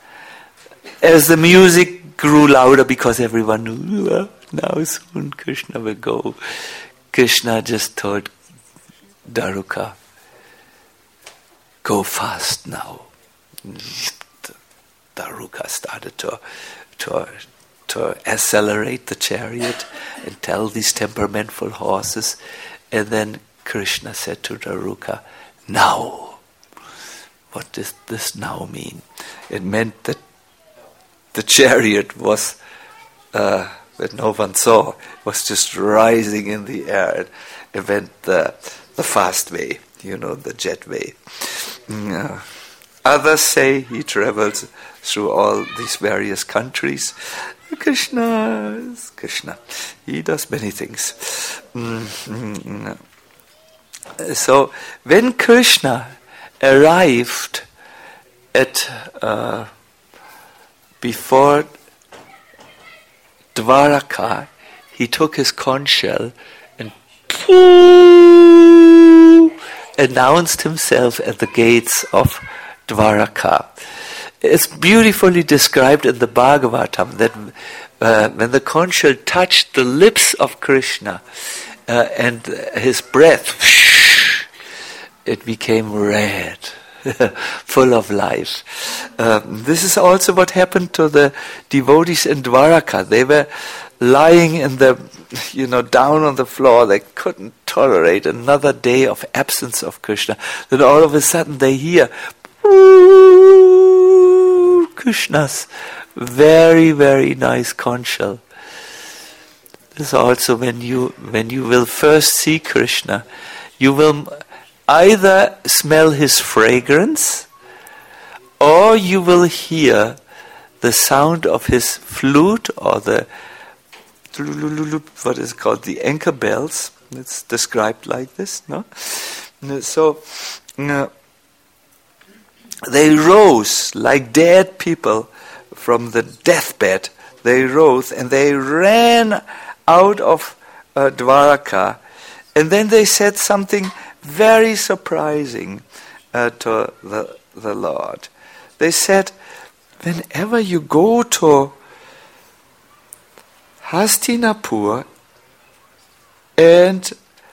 as the music grew louder, because everyone knew, uh, now soon Krishna will go, Krishna just told Daruka, go fast now. Daruka started to, to, to accelerate the chariot and tell these temperamental horses, and then Krishna said to Daruka, now. What does this now mean? It meant that the chariot was, uh, that no one saw, was just rising in the air. It, it went the, the fast way, you know, the jet way. Uh, others say he traveled through all these various countries. Krishna is Krishna. He does many things. Mm-hmm. So when Krishna arrived at uh, before Dwaraka, he took his conch shell and announced himself at the gates of Dwaraka. It's beautifully described in the Bhagavatam that uh, when the conch shell touched the lips of Krishna uh, and his breath it became red, full of life. Um, this is also what happened to the devotees in Dwaraka. They were lying in the, you know, down on the floor. They couldn't tolerate another day of absence of Krishna. Then all of a sudden they hear Krishna's very, very nice conch shell. This is also when you when you will first see Krishna, you will either smell his fragrance, or you will hear the sound of his flute, or the what is it called, the anchor bells. It's described like this, no? So uh, they rose like dead people from the deathbed. They rose and they ran out of uh, Dwaraka, and then they said something very surprising uh, to the, the Lord. They said, whenever you go to Hastinapur and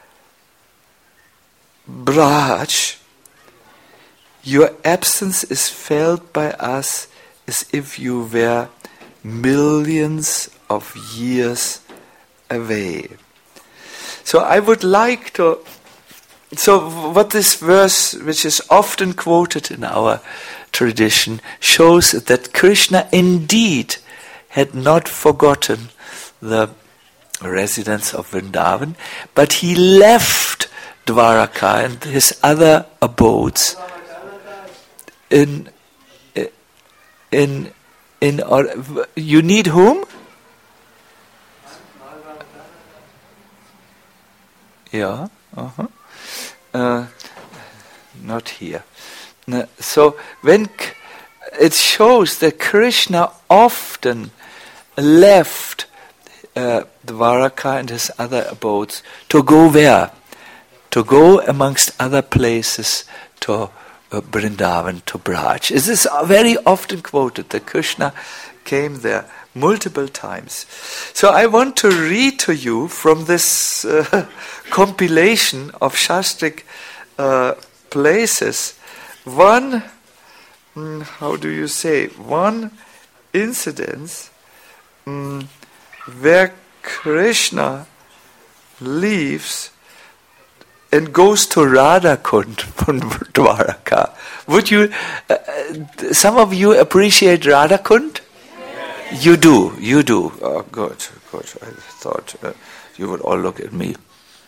Braj, your absence is felt by us as if you were millions of years away. So I would like to, so what this verse, which is often quoted in our tradition, shows that Krishna indeed had not forgotten the residents of Vrindavan, but he left Dwaraka and his other abodes in in in or you need whom? Yeah, uh-huh. uh, not here. No, so when k- it shows that Krishna often left uh, Dwaraka and his other abodes to go where? To go amongst other places to uh, Vrindavan, to Braj. This is very often quoted that Krishna came there multiple times. So I want to read to you from this uh, compilation of Shastric uh, places one, mm, how do you say, one incident mm, where Krishna leaves and goes to Radhakund from Dwaraka. Would you, uh, some of you appreciate Radhakund? Yes. You do, you do. Oh, good, good. I thought uh, you would all look at me.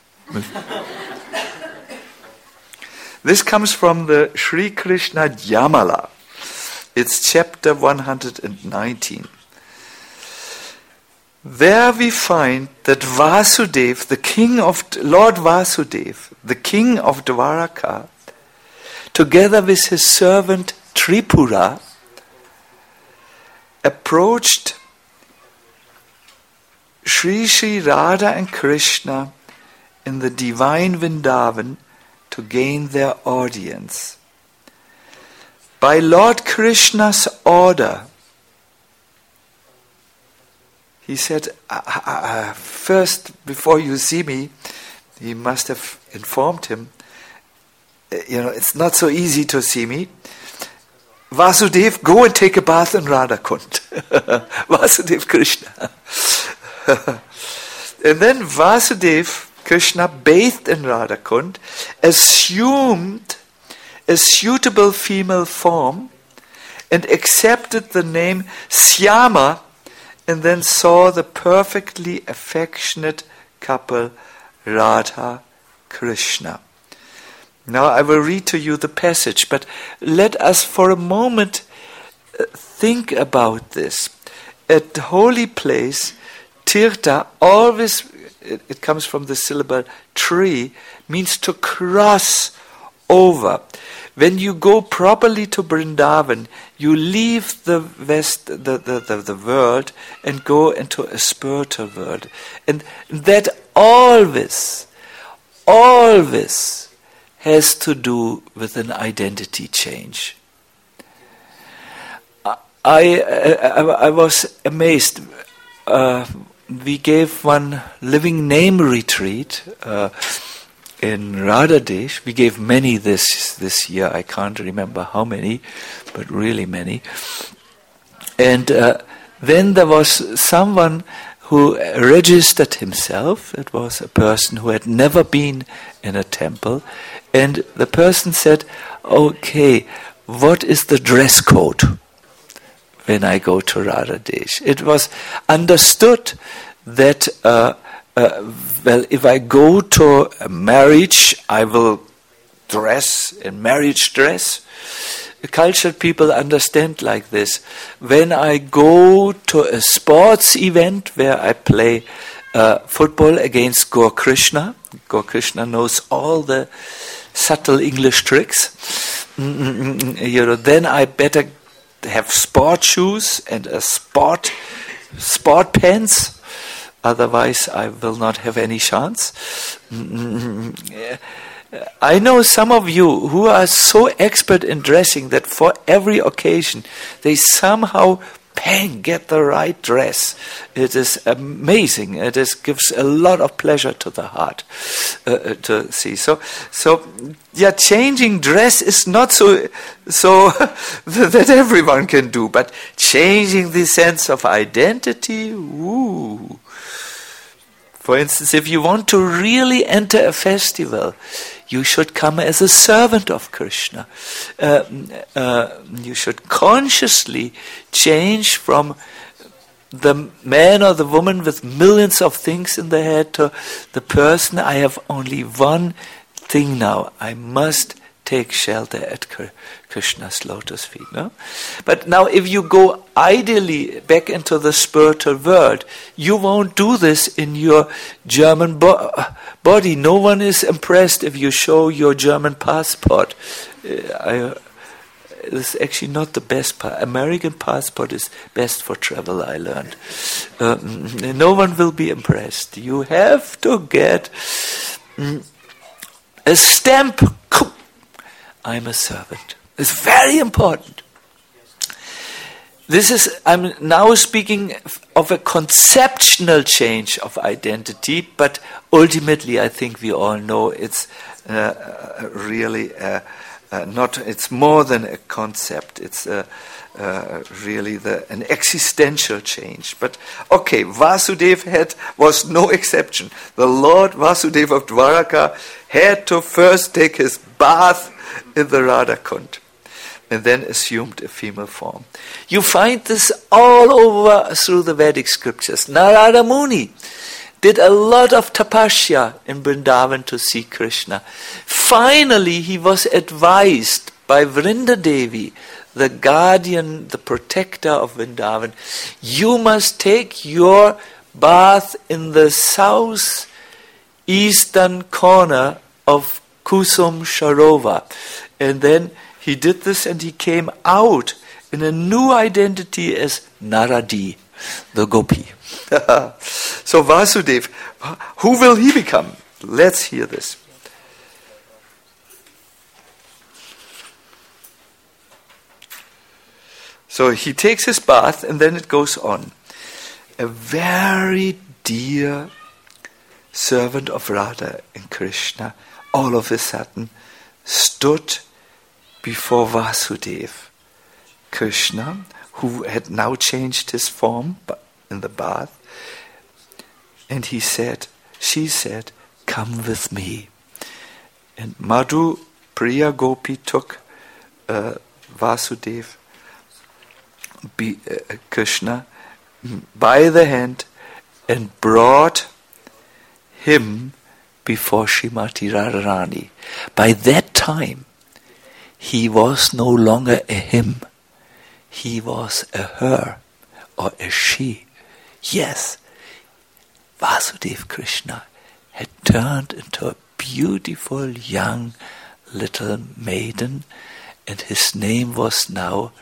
This comes from the Sri Krishna Dhyamala. It's chapter one hundred nineteen. There we find that Vasudev, the king of Lord Vasudev, the king of Dwaraka, together with his servant Tripura, approached Sri Sri Radha and Krishna in the divine Vrindavan to gain their audience. By Lord Krishna's order, he said, uh, uh, first, before you see me, he must have informed him, uh, you know, it's not so easy to see me. Vasudev, go and take a bath in Radhakund. Vasudev Krishna. And then Vasudev Krishna bathed in Radhakund, assumed a suitable female form, and accepted the name Syama, and then saw the perfectly affectionate couple Radha Krishna. Now I will read to you the passage, but let us for a moment think about this. At the holy place, Tirtha always, it, it comes from the syllable tree, means to cross over. When you go properly to Vrindavan, you leave the west, the, the, the, the world, and go into a spiritual world. And that always, always has to do with an identity change. I, I, I was amazed. Uh, we gave one living name retreat uh, in Radhadesh. We gave many this this year. I can't remember how many, but really many. And uh, then there was someone who registered himself. It was a person who had never been in a temple. And the person said, okay, what is the dress code when I go to Radhadesh? It was understood that, uh, uh, well, if I go to a marriage, I will dress in marriage dress. Cultured people understand like this. When I go to a sports event where I play uh, football against Gaur Krishna, Gaur Krishna knows all the subtle English tricks, you know, then I better have sport shoes and a sport sport pants. Otherwise, I will not have any chance. I know some of you who are so expert in dressing that for every occasion they somehow, bang, get the right dress. It is amazing. It is, gives a lot of pleasure to the heart uh, to see. So, so yeah, changing dress is not so so that everyone can do, but changing the sense of identity, ooh. For instance, if you want to really enter a festival, you should come as a servant of Krishna. Uh, uh, you should consciously change from the man or the woman with millions of things in the head to the person, I have only one thing now. I must take shelter at Krishna's lotus feet. No? But now if you go ideally back into the spiritual world, you won't do this in your German bo- body. No one is impressed if you show your German passport. Uh, I, it's actually not the best part. American passport is best for travel, I learned. Uh, no one will be impressed. You have to get mm, a stamp. I'm a servant. It's very important. This is, I'm now speaking of a conceptual change of identity, but ultimately I think we all know it's uh, really uh, uh, not, it's more than a concept. It's uh, uh, really the, an existential change. But okay, Vasudeva had, was no exception. The Lord Vasudeva of Dwaraka had to first take his bath in the Radha Kund, and then assumed a female form. You find this all over through the Vedic scriptures. Narada Muni did a lot of tapasya in Vrindavan to see Krishna. Finally, he was advised by Vrinda Devi, the guardian, the protector of Vrindavan, you must take your bath in the south eastern corner of Kusum Sarovar. And then he did this and he came out in a new identity as Naradi, the Gopi. So Vasudeva, who will he become? Let's hear this. So he takes his bath and then it goes on. A very dear servant of Radha and Krishna all of a sudden stood before Vasudeva. Krishna, who had now changed his form in the bath, and he said, she said, come with me. And Madhu Priya Gopi took uh, Vasudeva, be, uh, Krishna, by the hand and brought him before Srimati Radharani. By that time, he was no longer a him. He was a her or a she. Yes, Vasudeva Krishna had turned into a beautiful young little maiden, and his name was now,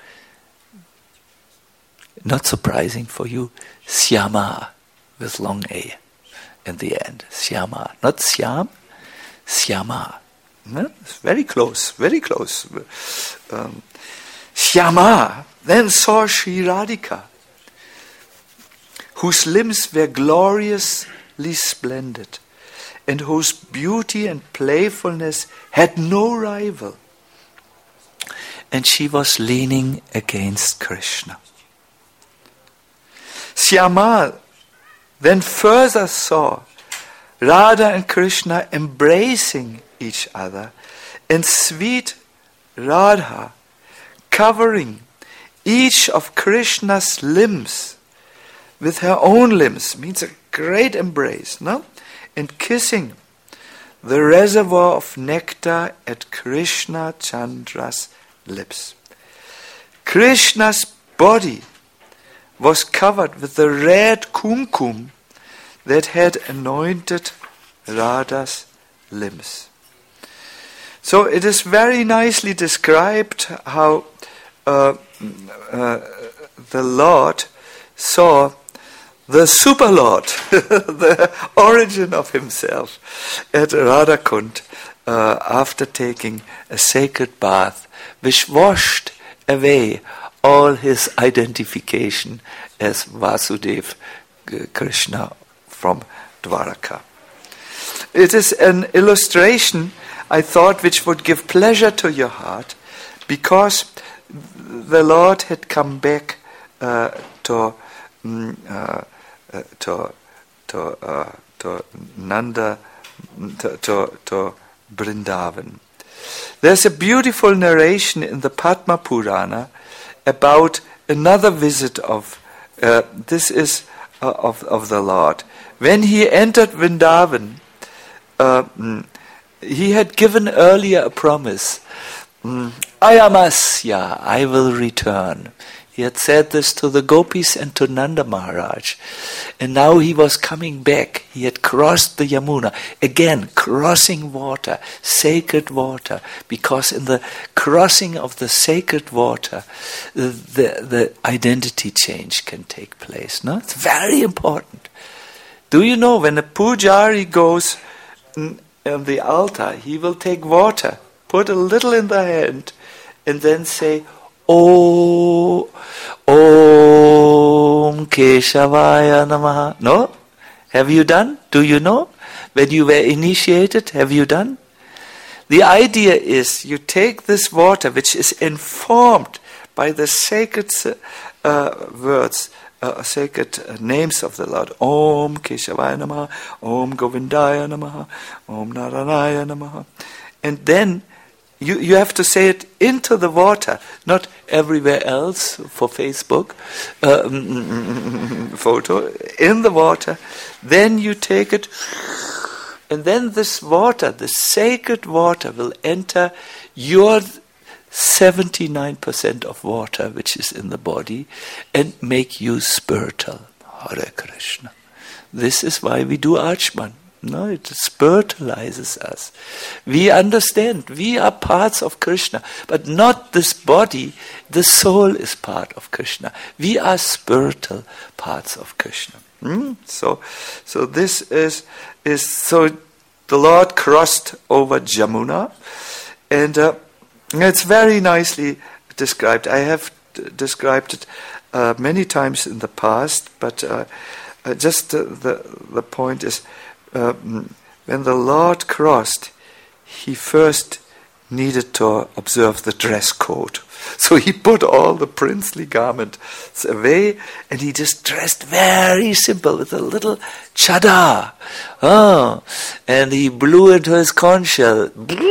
not surprising for you, Syama, with long A in the end. Syama, not Syam, Syama. No? It's very close, very close. Um, Syama then saw Sri Radhika, whose limbs were gloriously splendid, and whose beauty and playfulness had no rival. And she was leaning against Krishna. Syamal then further saw Radha and Krishna embracing each other, and sweet Radha covering each of Krishna's limbs with her own limbs, means a great embrace, no? And kissing the reservoir of nectar at Krishna Chandra's lips. Krishna's body was covered with the red kumkum that had anointed Radha's limbs. So it is very nicely described how uh, uh, the Lord saw the Super Lord, the origin of himself, at Radhakund uh, after taking a sacred bath which washed away all his identification as Vasudeva Krishna from Dwaraka. It is an illustration, I thought, which would give pleasure to your heart, because the Lord had come back uh, to um, uh, uh, to to uh, to Nanda, to, to to Vrindavan. There's a beautiful narration in the Padma Purana about another visit of uh, this is uh, of of the Lord. When he entered Vrindavan, uh, he had given earlier a promise. Ayamasya, I will return. He had said this to the gopis and to Nanda Maharaj. And now he was coming back. He had crossed the Yamuna. Again, crossing water, sacred water. Because in the crossing of the sacred water, the, the, the identity change can take place. No? It's very important. Do you know, when a pujari goes on the altar, he will take water, put a little in the hand, and then say, Oh, Om Keshavaya Namaha. No? Have you done? Do you know? When you were initiated, have you done? The idea is you take this water, which is informed by the sacred uh, words, uh, sacred uh, names of the Lord. Om Keshavaya Namaha, Om Govindaya Namaha, Om Naranaya Namaha. And then You you have to say it into the water, not everywhere else for Facebook um, photo, in the water. Then you take it, and then this water, the sacred water, will enter your seventy-nine percent of water which is in the body and make you spiritual. Hare Krishna. This is why we do Achman. No, it spiritualizes us. We understand we are parts of Krishna, but not this body. The soul is part of Krishna. We are spiritual parts of Krishna. Hmm? So, so this is is so. The Lord crossed over Jamuna, and uh, it's very nicely described. I have d- described it uh, many times in the past, but uh, uh, just uh, the the point is. Uh, when the Lord crossed, he first needed to observe the dress code. So he put all the princely garments away, and he just dressed very simple with a little chadar. Oh, and he blew into his conch shell.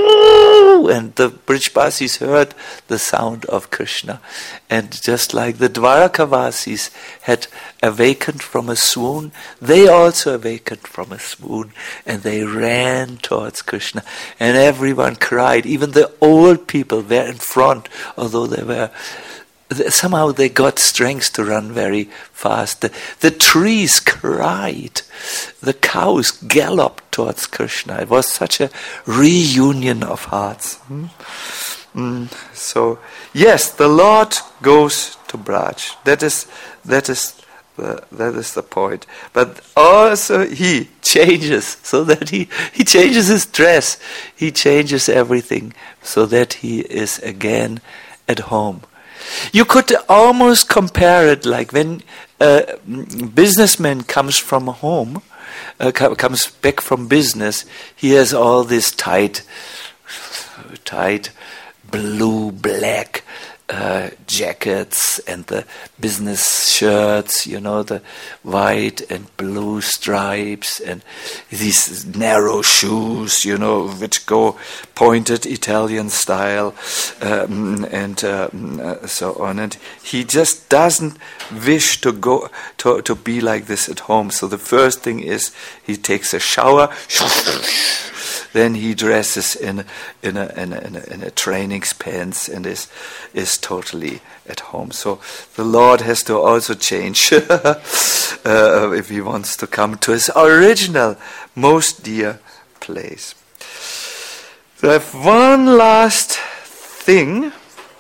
And the Brijbasis heard the sound of Krishna. And just like the Dwarakavasis had awakened from a swoon, they also awakened from a swoon, and they ran towards Krishna. And everyone cried. Even the old people were in front, although they were somehow they got strength to run very fast. The, the trees cried. The cows galloped towards Krishna. It was such a reunion of hearts. Hmm? Mm. So, yes, the Lord goes to Braj. That is, that is, the, that is the point. But also he changes, so that he, he changes his dress. He changes everything, so that he is again at home. You could almost compare it like when a businessman comes from home uh, co- comes back from business, he has all this tight, tight blue, black uh, jackets and the business shirts, you know, the white and blue stripes and these narrow shoes, you know, which go pointed Italian style um, and um, uh, so on. And he just doesn't wish to go to, to be like this at home. So the first thing is he takes a shower. Then he dresses in in a, in a, in a, in a training pants and is is totally at home. So the Lord has to also change uh, if he wants to come to his original, most dear place. So I have one last thing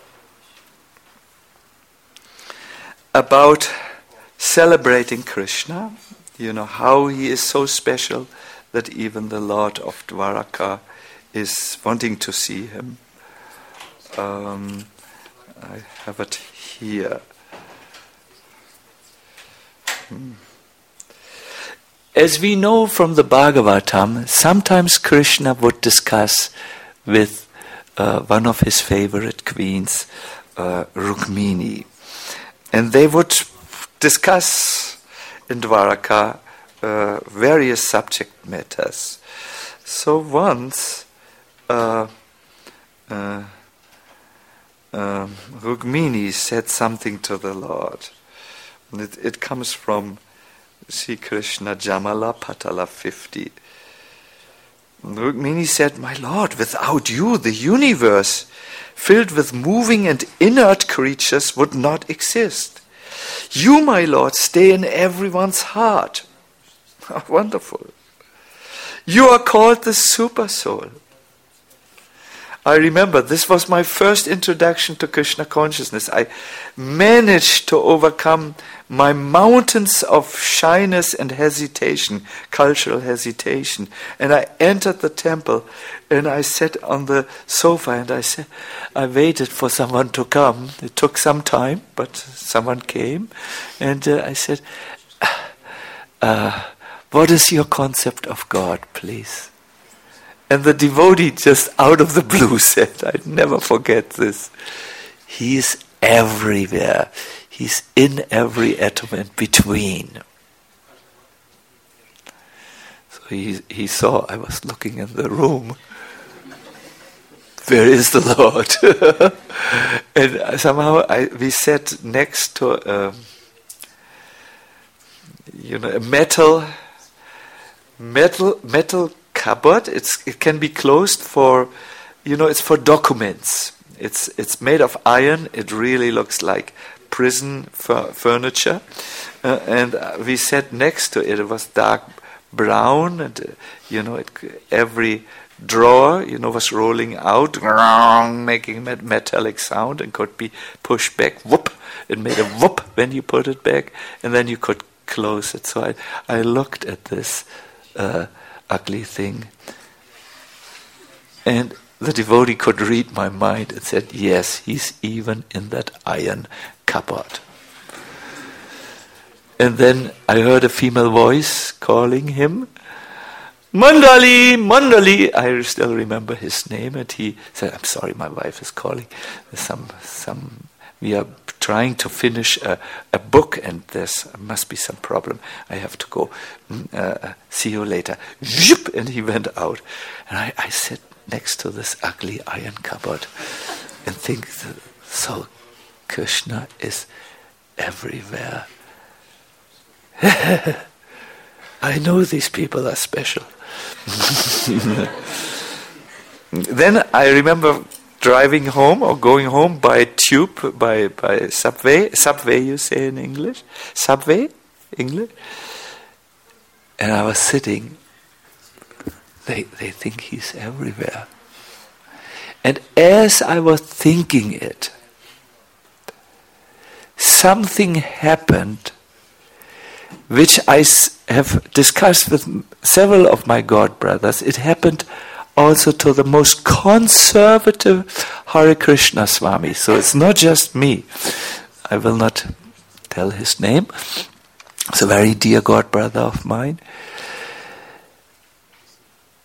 about celebrating Krishna. You know, how he is so special that even the Lord of Dwaraka is wanting to see him. Um, I have it here. Hmm. As we know from the Bhagavatam, sometimes Krishna would discuss with uh, one of his favorite queens, uh, Rukmini. And they would discuss in Dwaraka Uh, various subject matters. So once uh, uh, uh, Rukmini said something to the Lord. It, it comes from Sri Krishna Jamala Patala fifty. Rukmini said, "My Lord, without you the universe filled with moving and inert creatures would not exist. You, my Lord, stay in everyone's heart." Oh, wonderful. You are called the Super Soul. I remember this was my first introduction to Krishna consciousness. I managed to overcome my mountains of shyness and hesitation, cultural hesitation. And I entered the temple and I sat on the sofa and I said, I waited for someone to come. It took some time, but someone came. And uh, I said, uh, what is your concept of God, please? And the devotee just out of the blue said, I never forget this, he is everywhere. He's in every atom and between. So he, he saw I was looking in the room. Where is the Lord? And somehow I, we sat next to a, you know, a metal Metal metal cupboard. It's it can be closed for, you know, it's for documents. It's it's made of iron. It really looks like prison f- furniture. Uh, and uh, we sat next to it. It was dark brown, and uh, you know, it, every drawer, you know, was rolling out, making a metallic sound, and could be pushed back. Whoop! It made a whoop when you put it back, and then you could close it. So I I looked at this Uh, ugly thing. And the devotee could read my mind and said, yes, he's even in that iron cupboard. And then I heard a female voice calling him, Mandali, Mandali. I still remember his name. And he said, I'm sorry, my wife is calling. There's some, some, we are trying to finish a, a book and there must be some problem. I have to go. Uh, see you later. And he went out. And I, I sat next to this ugly iron cupboard and think, so Krishna is everywhere. I know these people are special. Then I remember driving home or going home by tube, by, by subway. Subway, you say in English? Subway? English? And I was sitting. They, they think he's everywhere. And as I was thinking it, something happened which I have discussed with several of my God brothers. It happened also to the most conservative Hare Krishna Swami. So it's not just me. I will not tell his name. It's a very dear God brother of mine.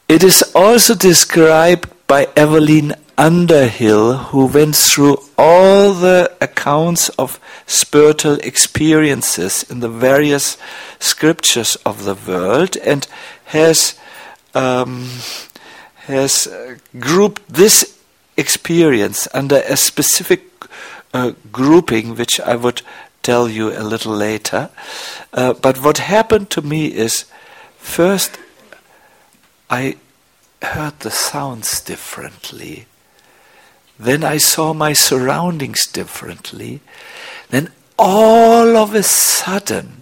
It is also described by Evelyn Underhill, who went through all the accounts of spiritual experiences in the various scriptures of the world and has um, has uh, grouped this experience under a specific uh, grouping, which I would tell you a little later. Uh, but what happened to me is, first, I heard the sounds differently. Then I saw my surroundings differently. Then all of a sudden,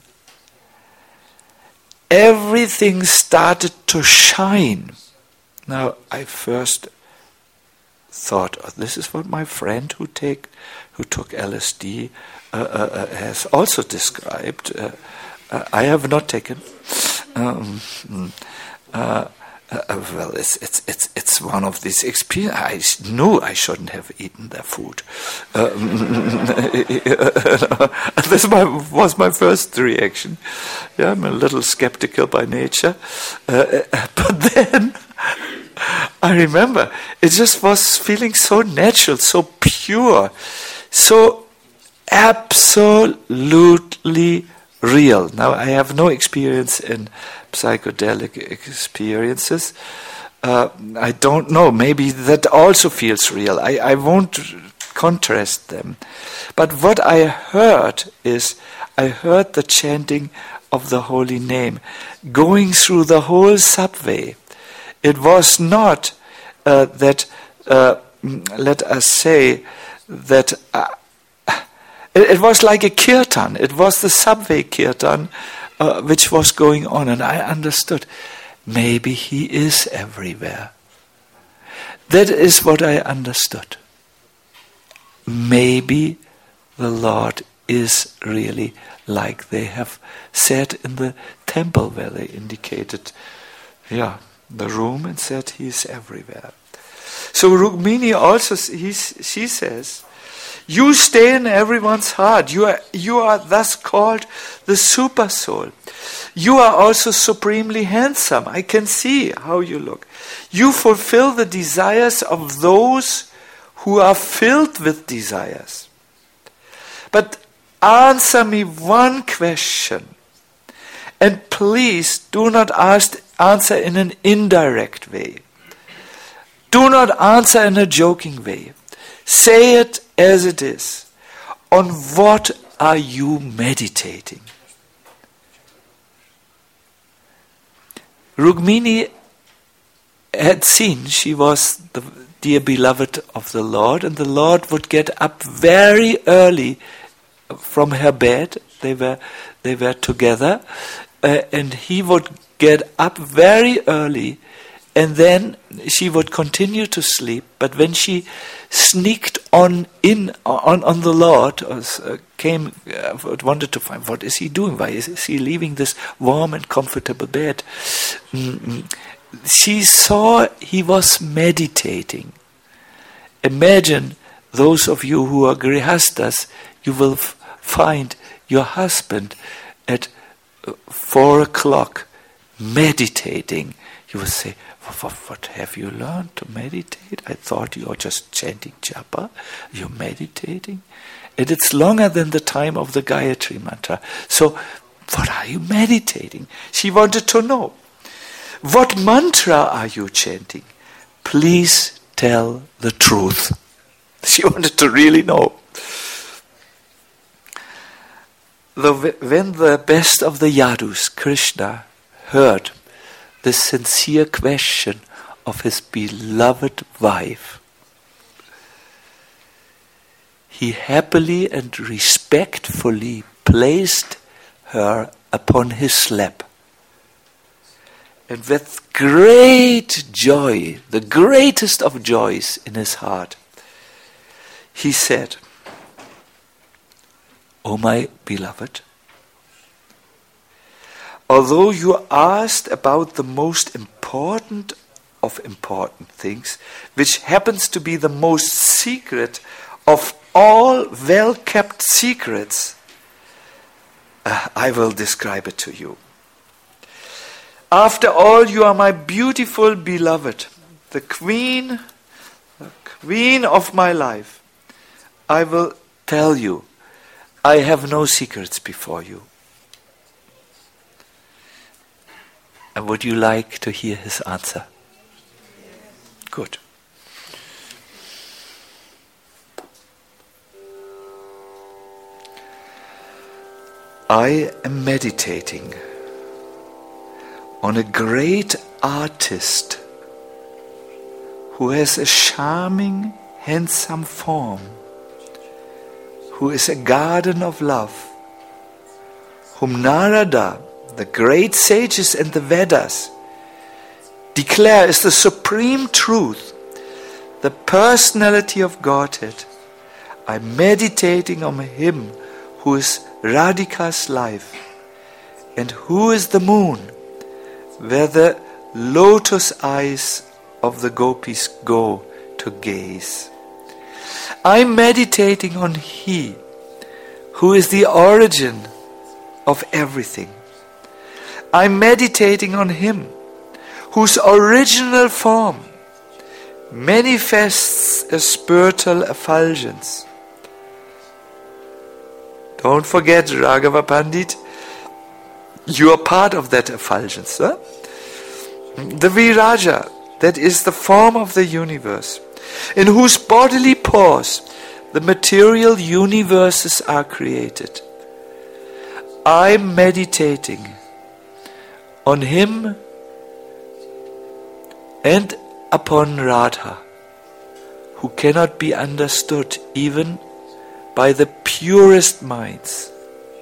everything started to shine. Now, I first thought, oh, this is what my friend who take, who took L S D uh, uh, has also described. Uh, uh, I have not taken. Um, uh, Uh, well, it's it's it's it's one of these experiences. I knew I shouldn't have eaten their food. Um, this my, was my first reaction. Yeah, I'm a little skeptical by nature, uh, but then I remember it just was feeling so natural, so pure, so absolutely real. Now, I have no experience in psychedelic experiences. Uh, I don't know. Maybe that also feels real. I, I won't contrast them. But what I heard is, I heard the chanting of the holy name going through the whole subway. It was not uh, that, uh, let us say, that... Uh, It, it was like a kirtan. It was the subway kirtan uh, which was going on. And I understood, maybe he is everywhere. That is what I understood. Maybe the Lord is really like they have said in the temple, where they indicated, yeah, the room, and said he is everywhere. So Rukmini also, he, she says, you stay in everyone's heart. You are, you are thus called the super soul. You are also supremely handsome. I can see how you look. You fulfill the desires of those who are filled with desires. But answer me one question. And please do not ask, answer in an indirect way. Do not answer in a joking way. Say it as it is. On what are you meditating? Rukmini had seen she was the dear beloved of the Lord, and the Lord would get up very early from her bed. They were they were together, uh, and he would get up very early. And then she would continue to sleep, but when she sneaked on in on, on the Lord, or uh, came, uh, wanted to find, what is he doing? Why is he leaving this warm and comfortable bed? Mm-hmm. She saw he was meditating. Imagine those of you who are grihastas, you will f- find your husband at uh, four o'clock meditating. You will say, What, what have you learned to meditate? I thought you are just chanting japa. You're meditating. And it's longer than the time of the Gayatri mantra. So, what are you meditating? She wanted to know. What mantra are you chanting? Please tell the truth. She wanted to really know. The, when the best of the Yadus, Krishna, heard the sincere question of his beloved wife, he happily and respectfully placed her upon his lap. And with great joy, the greatest of joys in his heart, he said, O my beloved, although you asked about the most important of important things, which happens to be the most secret of all well-kept secrets, uh, I will describe it to you. After all, you are my beautiful beloved, the queen, the queen of my life. I will tell you, I have no secrets before you. And would you like to hear his answer? Good. I am meditating on a great artist who has a charming, handsome form, who is a garden of love, whom Narada, the great sages and the Vedas declare is the supreme truth, the personality of Godhead. I'm meditating on him who is Radhika's life, and who is the moon, where the lotus eyes of the gopis go to gaze. I'm meditating on he who is the origin of everything. I'm meditating on him whose original form manifests a spiritual effulgence. Don't forget, Raghava Pandit, you are part of that effulgence. Huh? The Viraja, that is the form of the universe, in whose bodily pores the material universes are created. I'm meditating on him and upon Radha, who cannot be understood even by the purest minds.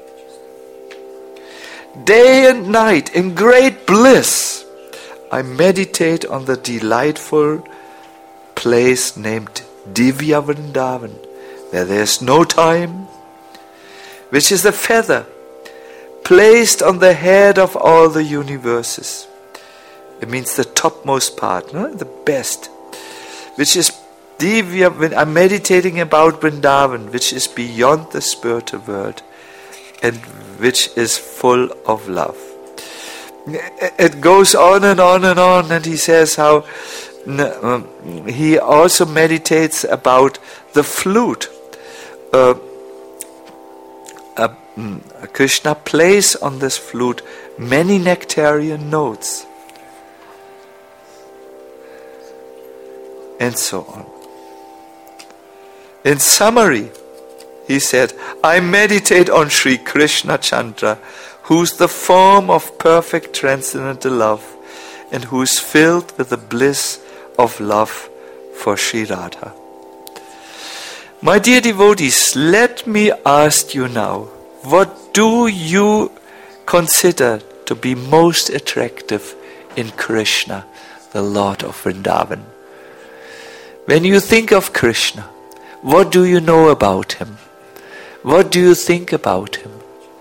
Day and night in great bliss I meditate on the delightful place named Divya Vrindavan, where there is no time, which is a feather placed on the head of all the universes. It means the topmost part, no? The best, which is Divya. When I'm meditating about Vrindavan, which is beyond the spiritual world and which is full of love. It goes on and on and on, and he says how um, he also meditates about the flute. Uh, uh, Krishna plays on this flute many nectarian notes, and so on. In summary, he said, I meditate on Sri Krishna Chandra, who's the form of perfect transcendental love and who is filled with the bliss of love for Sri Radha. My dear devotees, let me ask you now, what do you consider to be most attractive in Krishna, the Lord of Vrindavan? When you think of Krishna, what do you know about him? What do you think about him?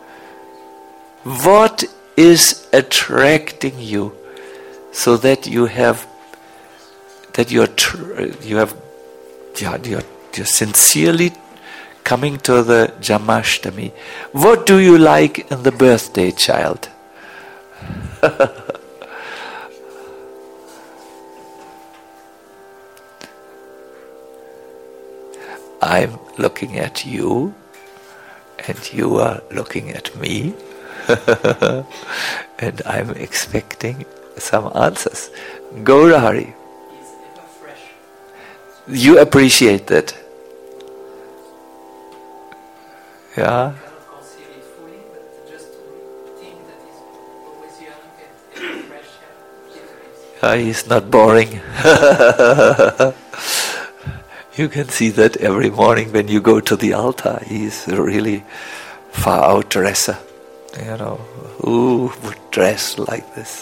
What is attracting you so that you have that you're tr- you have yeah, you're, you're sincerely coming to the Jamashtami? What do you like in the birthday child? I'm looking at you, and you are looking at me, and I'm expecting some answers. Gaurahari, you appreciate that? Yeah? Yeah, he's not boring. You can see that every morning when you go to the altar. He's a really far out dresser. You know, who would dress like this?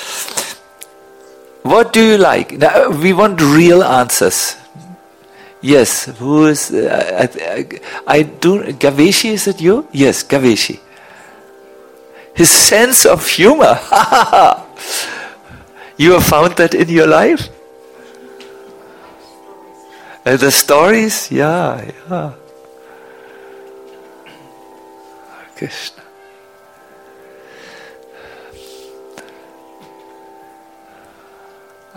What do you like? Now, we want real answers. Yes, who is... Uh, I, I, I do... Gaveshi, is it you? Yes, Gaveshi. His sense of humor. You have found that in your life? Uh, the stories? Yeah, yeah. Krishna.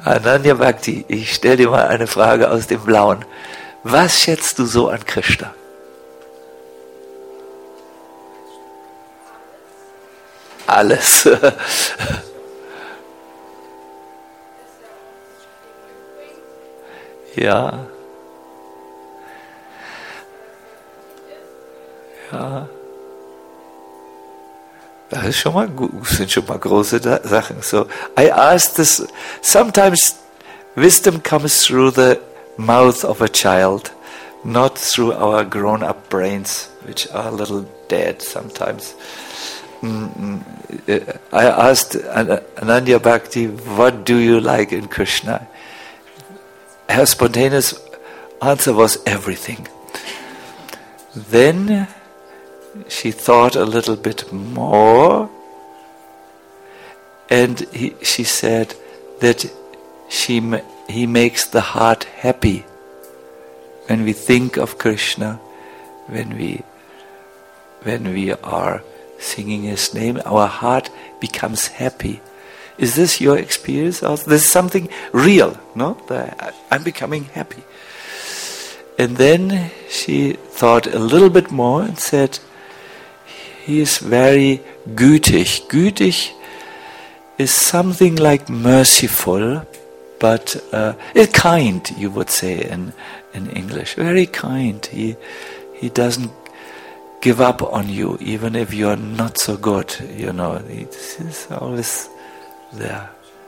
Ananya Bhakti, ich stelle dir mal eine Frage aus dem Blauen. Was schätzt du so an Krishna? Alles. Ja. Ja. Das ist schon mal gut, sind schon mal große Sachen. So, I asked this, sometimes wisdom comes through the mouth of a child, not through our grown-up brains, which are a little dead sometimes. I asked Ananya Bhakti, what do you like in Krishna? Her spontaneous answer was everything. Then she thought a little bit more, and he, she said that she he makes the heart happy when we think of Krishna, when we when we are singing his name, our heart becomes happy. Is this your experience? Also, this is something real, no? I'm becoming happy. And then she thought a little bit more and said, he is very gütig. Gütig is something like merciful, but uh, kind, you would say in, in English. Very kind. He he doesn't give up on you, even if you're not so good. You know, he's always there.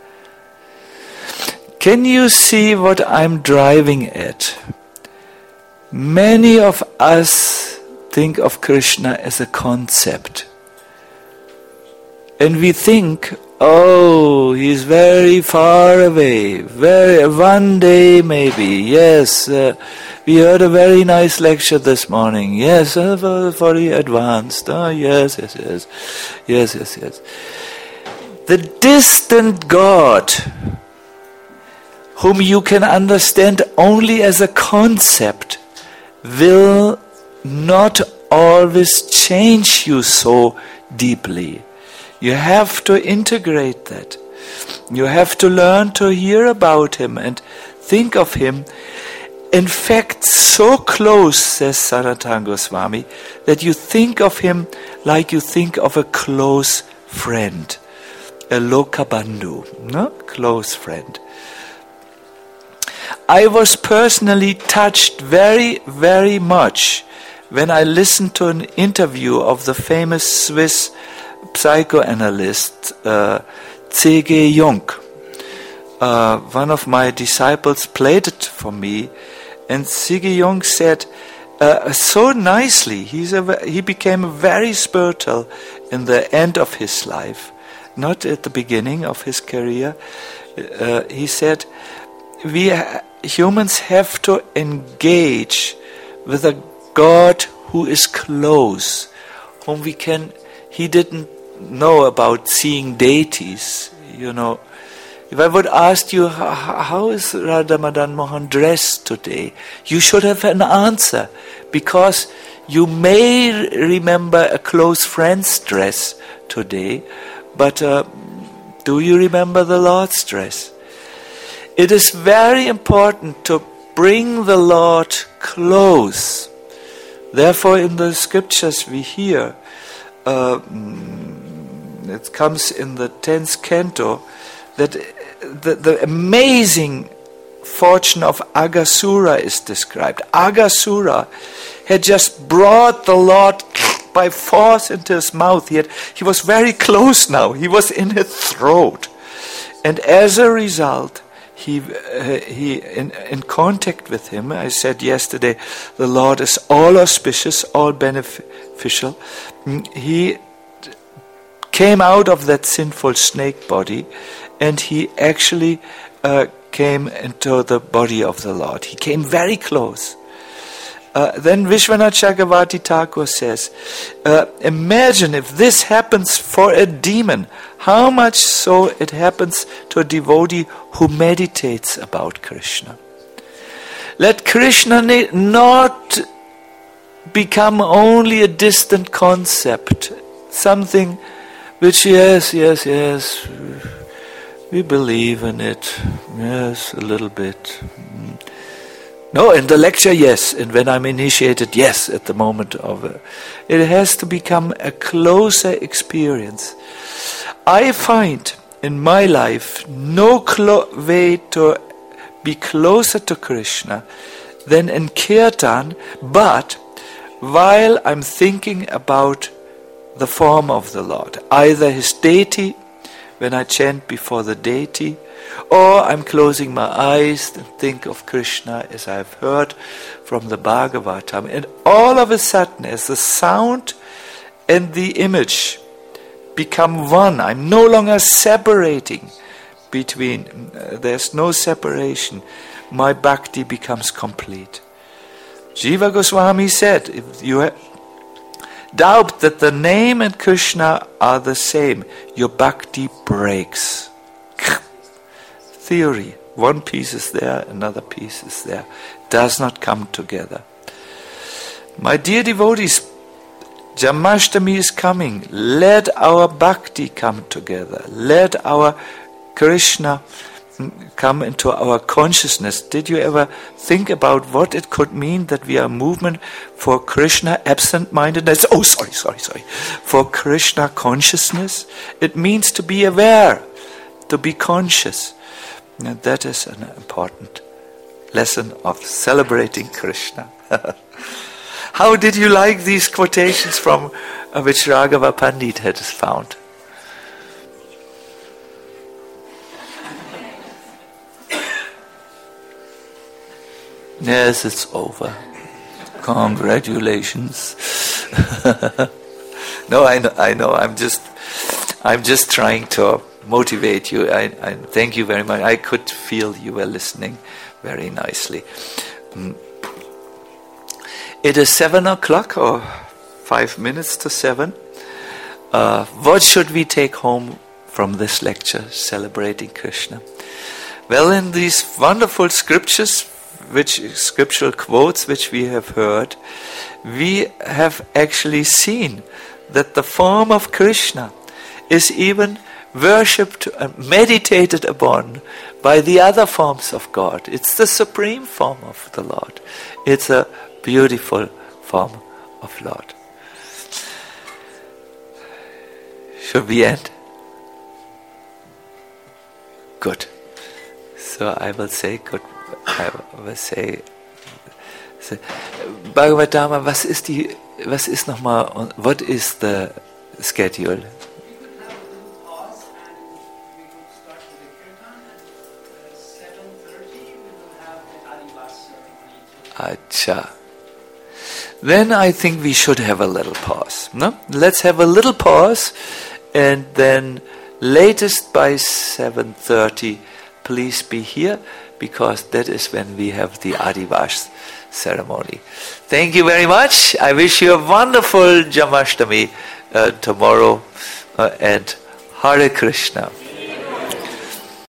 Can you see what I'm driving at? Many of us think of Krishna as a concept. And we think, oh, he's very far away, very one day maybe. Yes, uh, we heard a very nice lecture this morning. Yes, uh, very advanced. Oh, yes, yes, yes, yes, yes, yes. The distant God, whom you can understand only as a concept, will not always change you so deeply. You have to integrate that. You have to learn to hear about him and think of him. In fact, so close, says Sanatana Goswami, that you think of him like you think of a close friend, a lokabandhu, no? Close friend. I was personally touched very, very much when I listened to an interview of the famous Swiss psychoanalyst uh, C G Jung. Uh, one of my disciples played it for me, and C G Jung said uh, so nicely, he's a, he became very spiritual in the end of his life, not at the beginning of his career. Uh, he said, we ha- humans have to engage with a God who is close, whom we can, he didn't know about seeing deities, you know. If I would ask you, how, how is Radha Madan Mohan dressed today? You should have an answer, because you may remember a close friend's dress today, but uh, do you remember the Lord's dress? It is very important to bring the Lord close. Therefore, in the scriptures we hear, uh, it comes in the tenth canto, that the, the amazing fortune of Aghasura is described. Aghasura had just brought the Lord by force into his mouth. He, had, he was very close now. He was in his throat. And as a result, he, uh, he in, in contact with him, I said yesterday, the Lord is all auspicious, all beneficial. He came out of that sinful snake body, and he actually uh, came into the body of the Lord. He came very close. Uh, then Vishwanath Chakravarti Thakur says, uh, imagine if this happens for a demon, how much so it happens to a devotee who meditates about Krishna. Let Krishna not become only a distant concept, something which, yes, yes, yes, We believe in it. Yes, a little bit. No, in the lecture, yes. And when I'm initiated, yes, at the moment of it. It has to become a closer experience. I find in my life no clo- way to be closer to Krishna than in Kirtan, but while I'm thinking about the form of the Lord, either his deity, when I chant before the deity, or I'm closing my eyes and think of Krishna as I've heard from the Bhagavatam. And all of a sudden, as the sound and the image become one, I'm no longer separating between, uh, there's no separation. My bhakti becomes complete. Jiva Goswami said, if you ha- doubt that the name and Krishna are the same, your bhakti breaks. Theory. One piece is there, another piece is there. Does not come together. My dear devotees, Jamashtami is coming. Let our bhakti come together. Let our Krishna come into our consciousness. Did you ever think about what it could mean that we are a movement for Krishna absent-mindedness? Oh, sorry, sorry, sorry. For Krishna consciousness? It means to be aware, to be conscious. Now, that is an important lesson of celebrating Krishna. How did you like these quotations from uh, which Raghava Pandit had found? Yes, it's over. Congratulations. No, I know, I know. I'm just, I'm just trying to motivate you. I, I thank you very much. I could feel you were listening very nicely. Mm. It is seven o'clock or five minutes to seven. Uh, what should we take home from this lecture celebrating Krishna? Well, in these wonderful scriptures, which scriptural quotes which we have heard, we have actually seen that the form of Krishna is even worshipped and meditated upon by the other forms of God. It's the supreme form of the Lord. It's a beautiful form of Lord. Should we end? Good. So I will say good. I will say, say Bhagavatama, was ist die, was ist nochmal, what is the schedule? Acha. Then I think we should have a little pause. No? Let's have a little pause, and then latest by seven thirty, please be here, because that is when we have the Adivash ceremony. Thank you very much. I wish you a wonderful Jamashtami uh, tomorrow, uh, and Hare Krishna.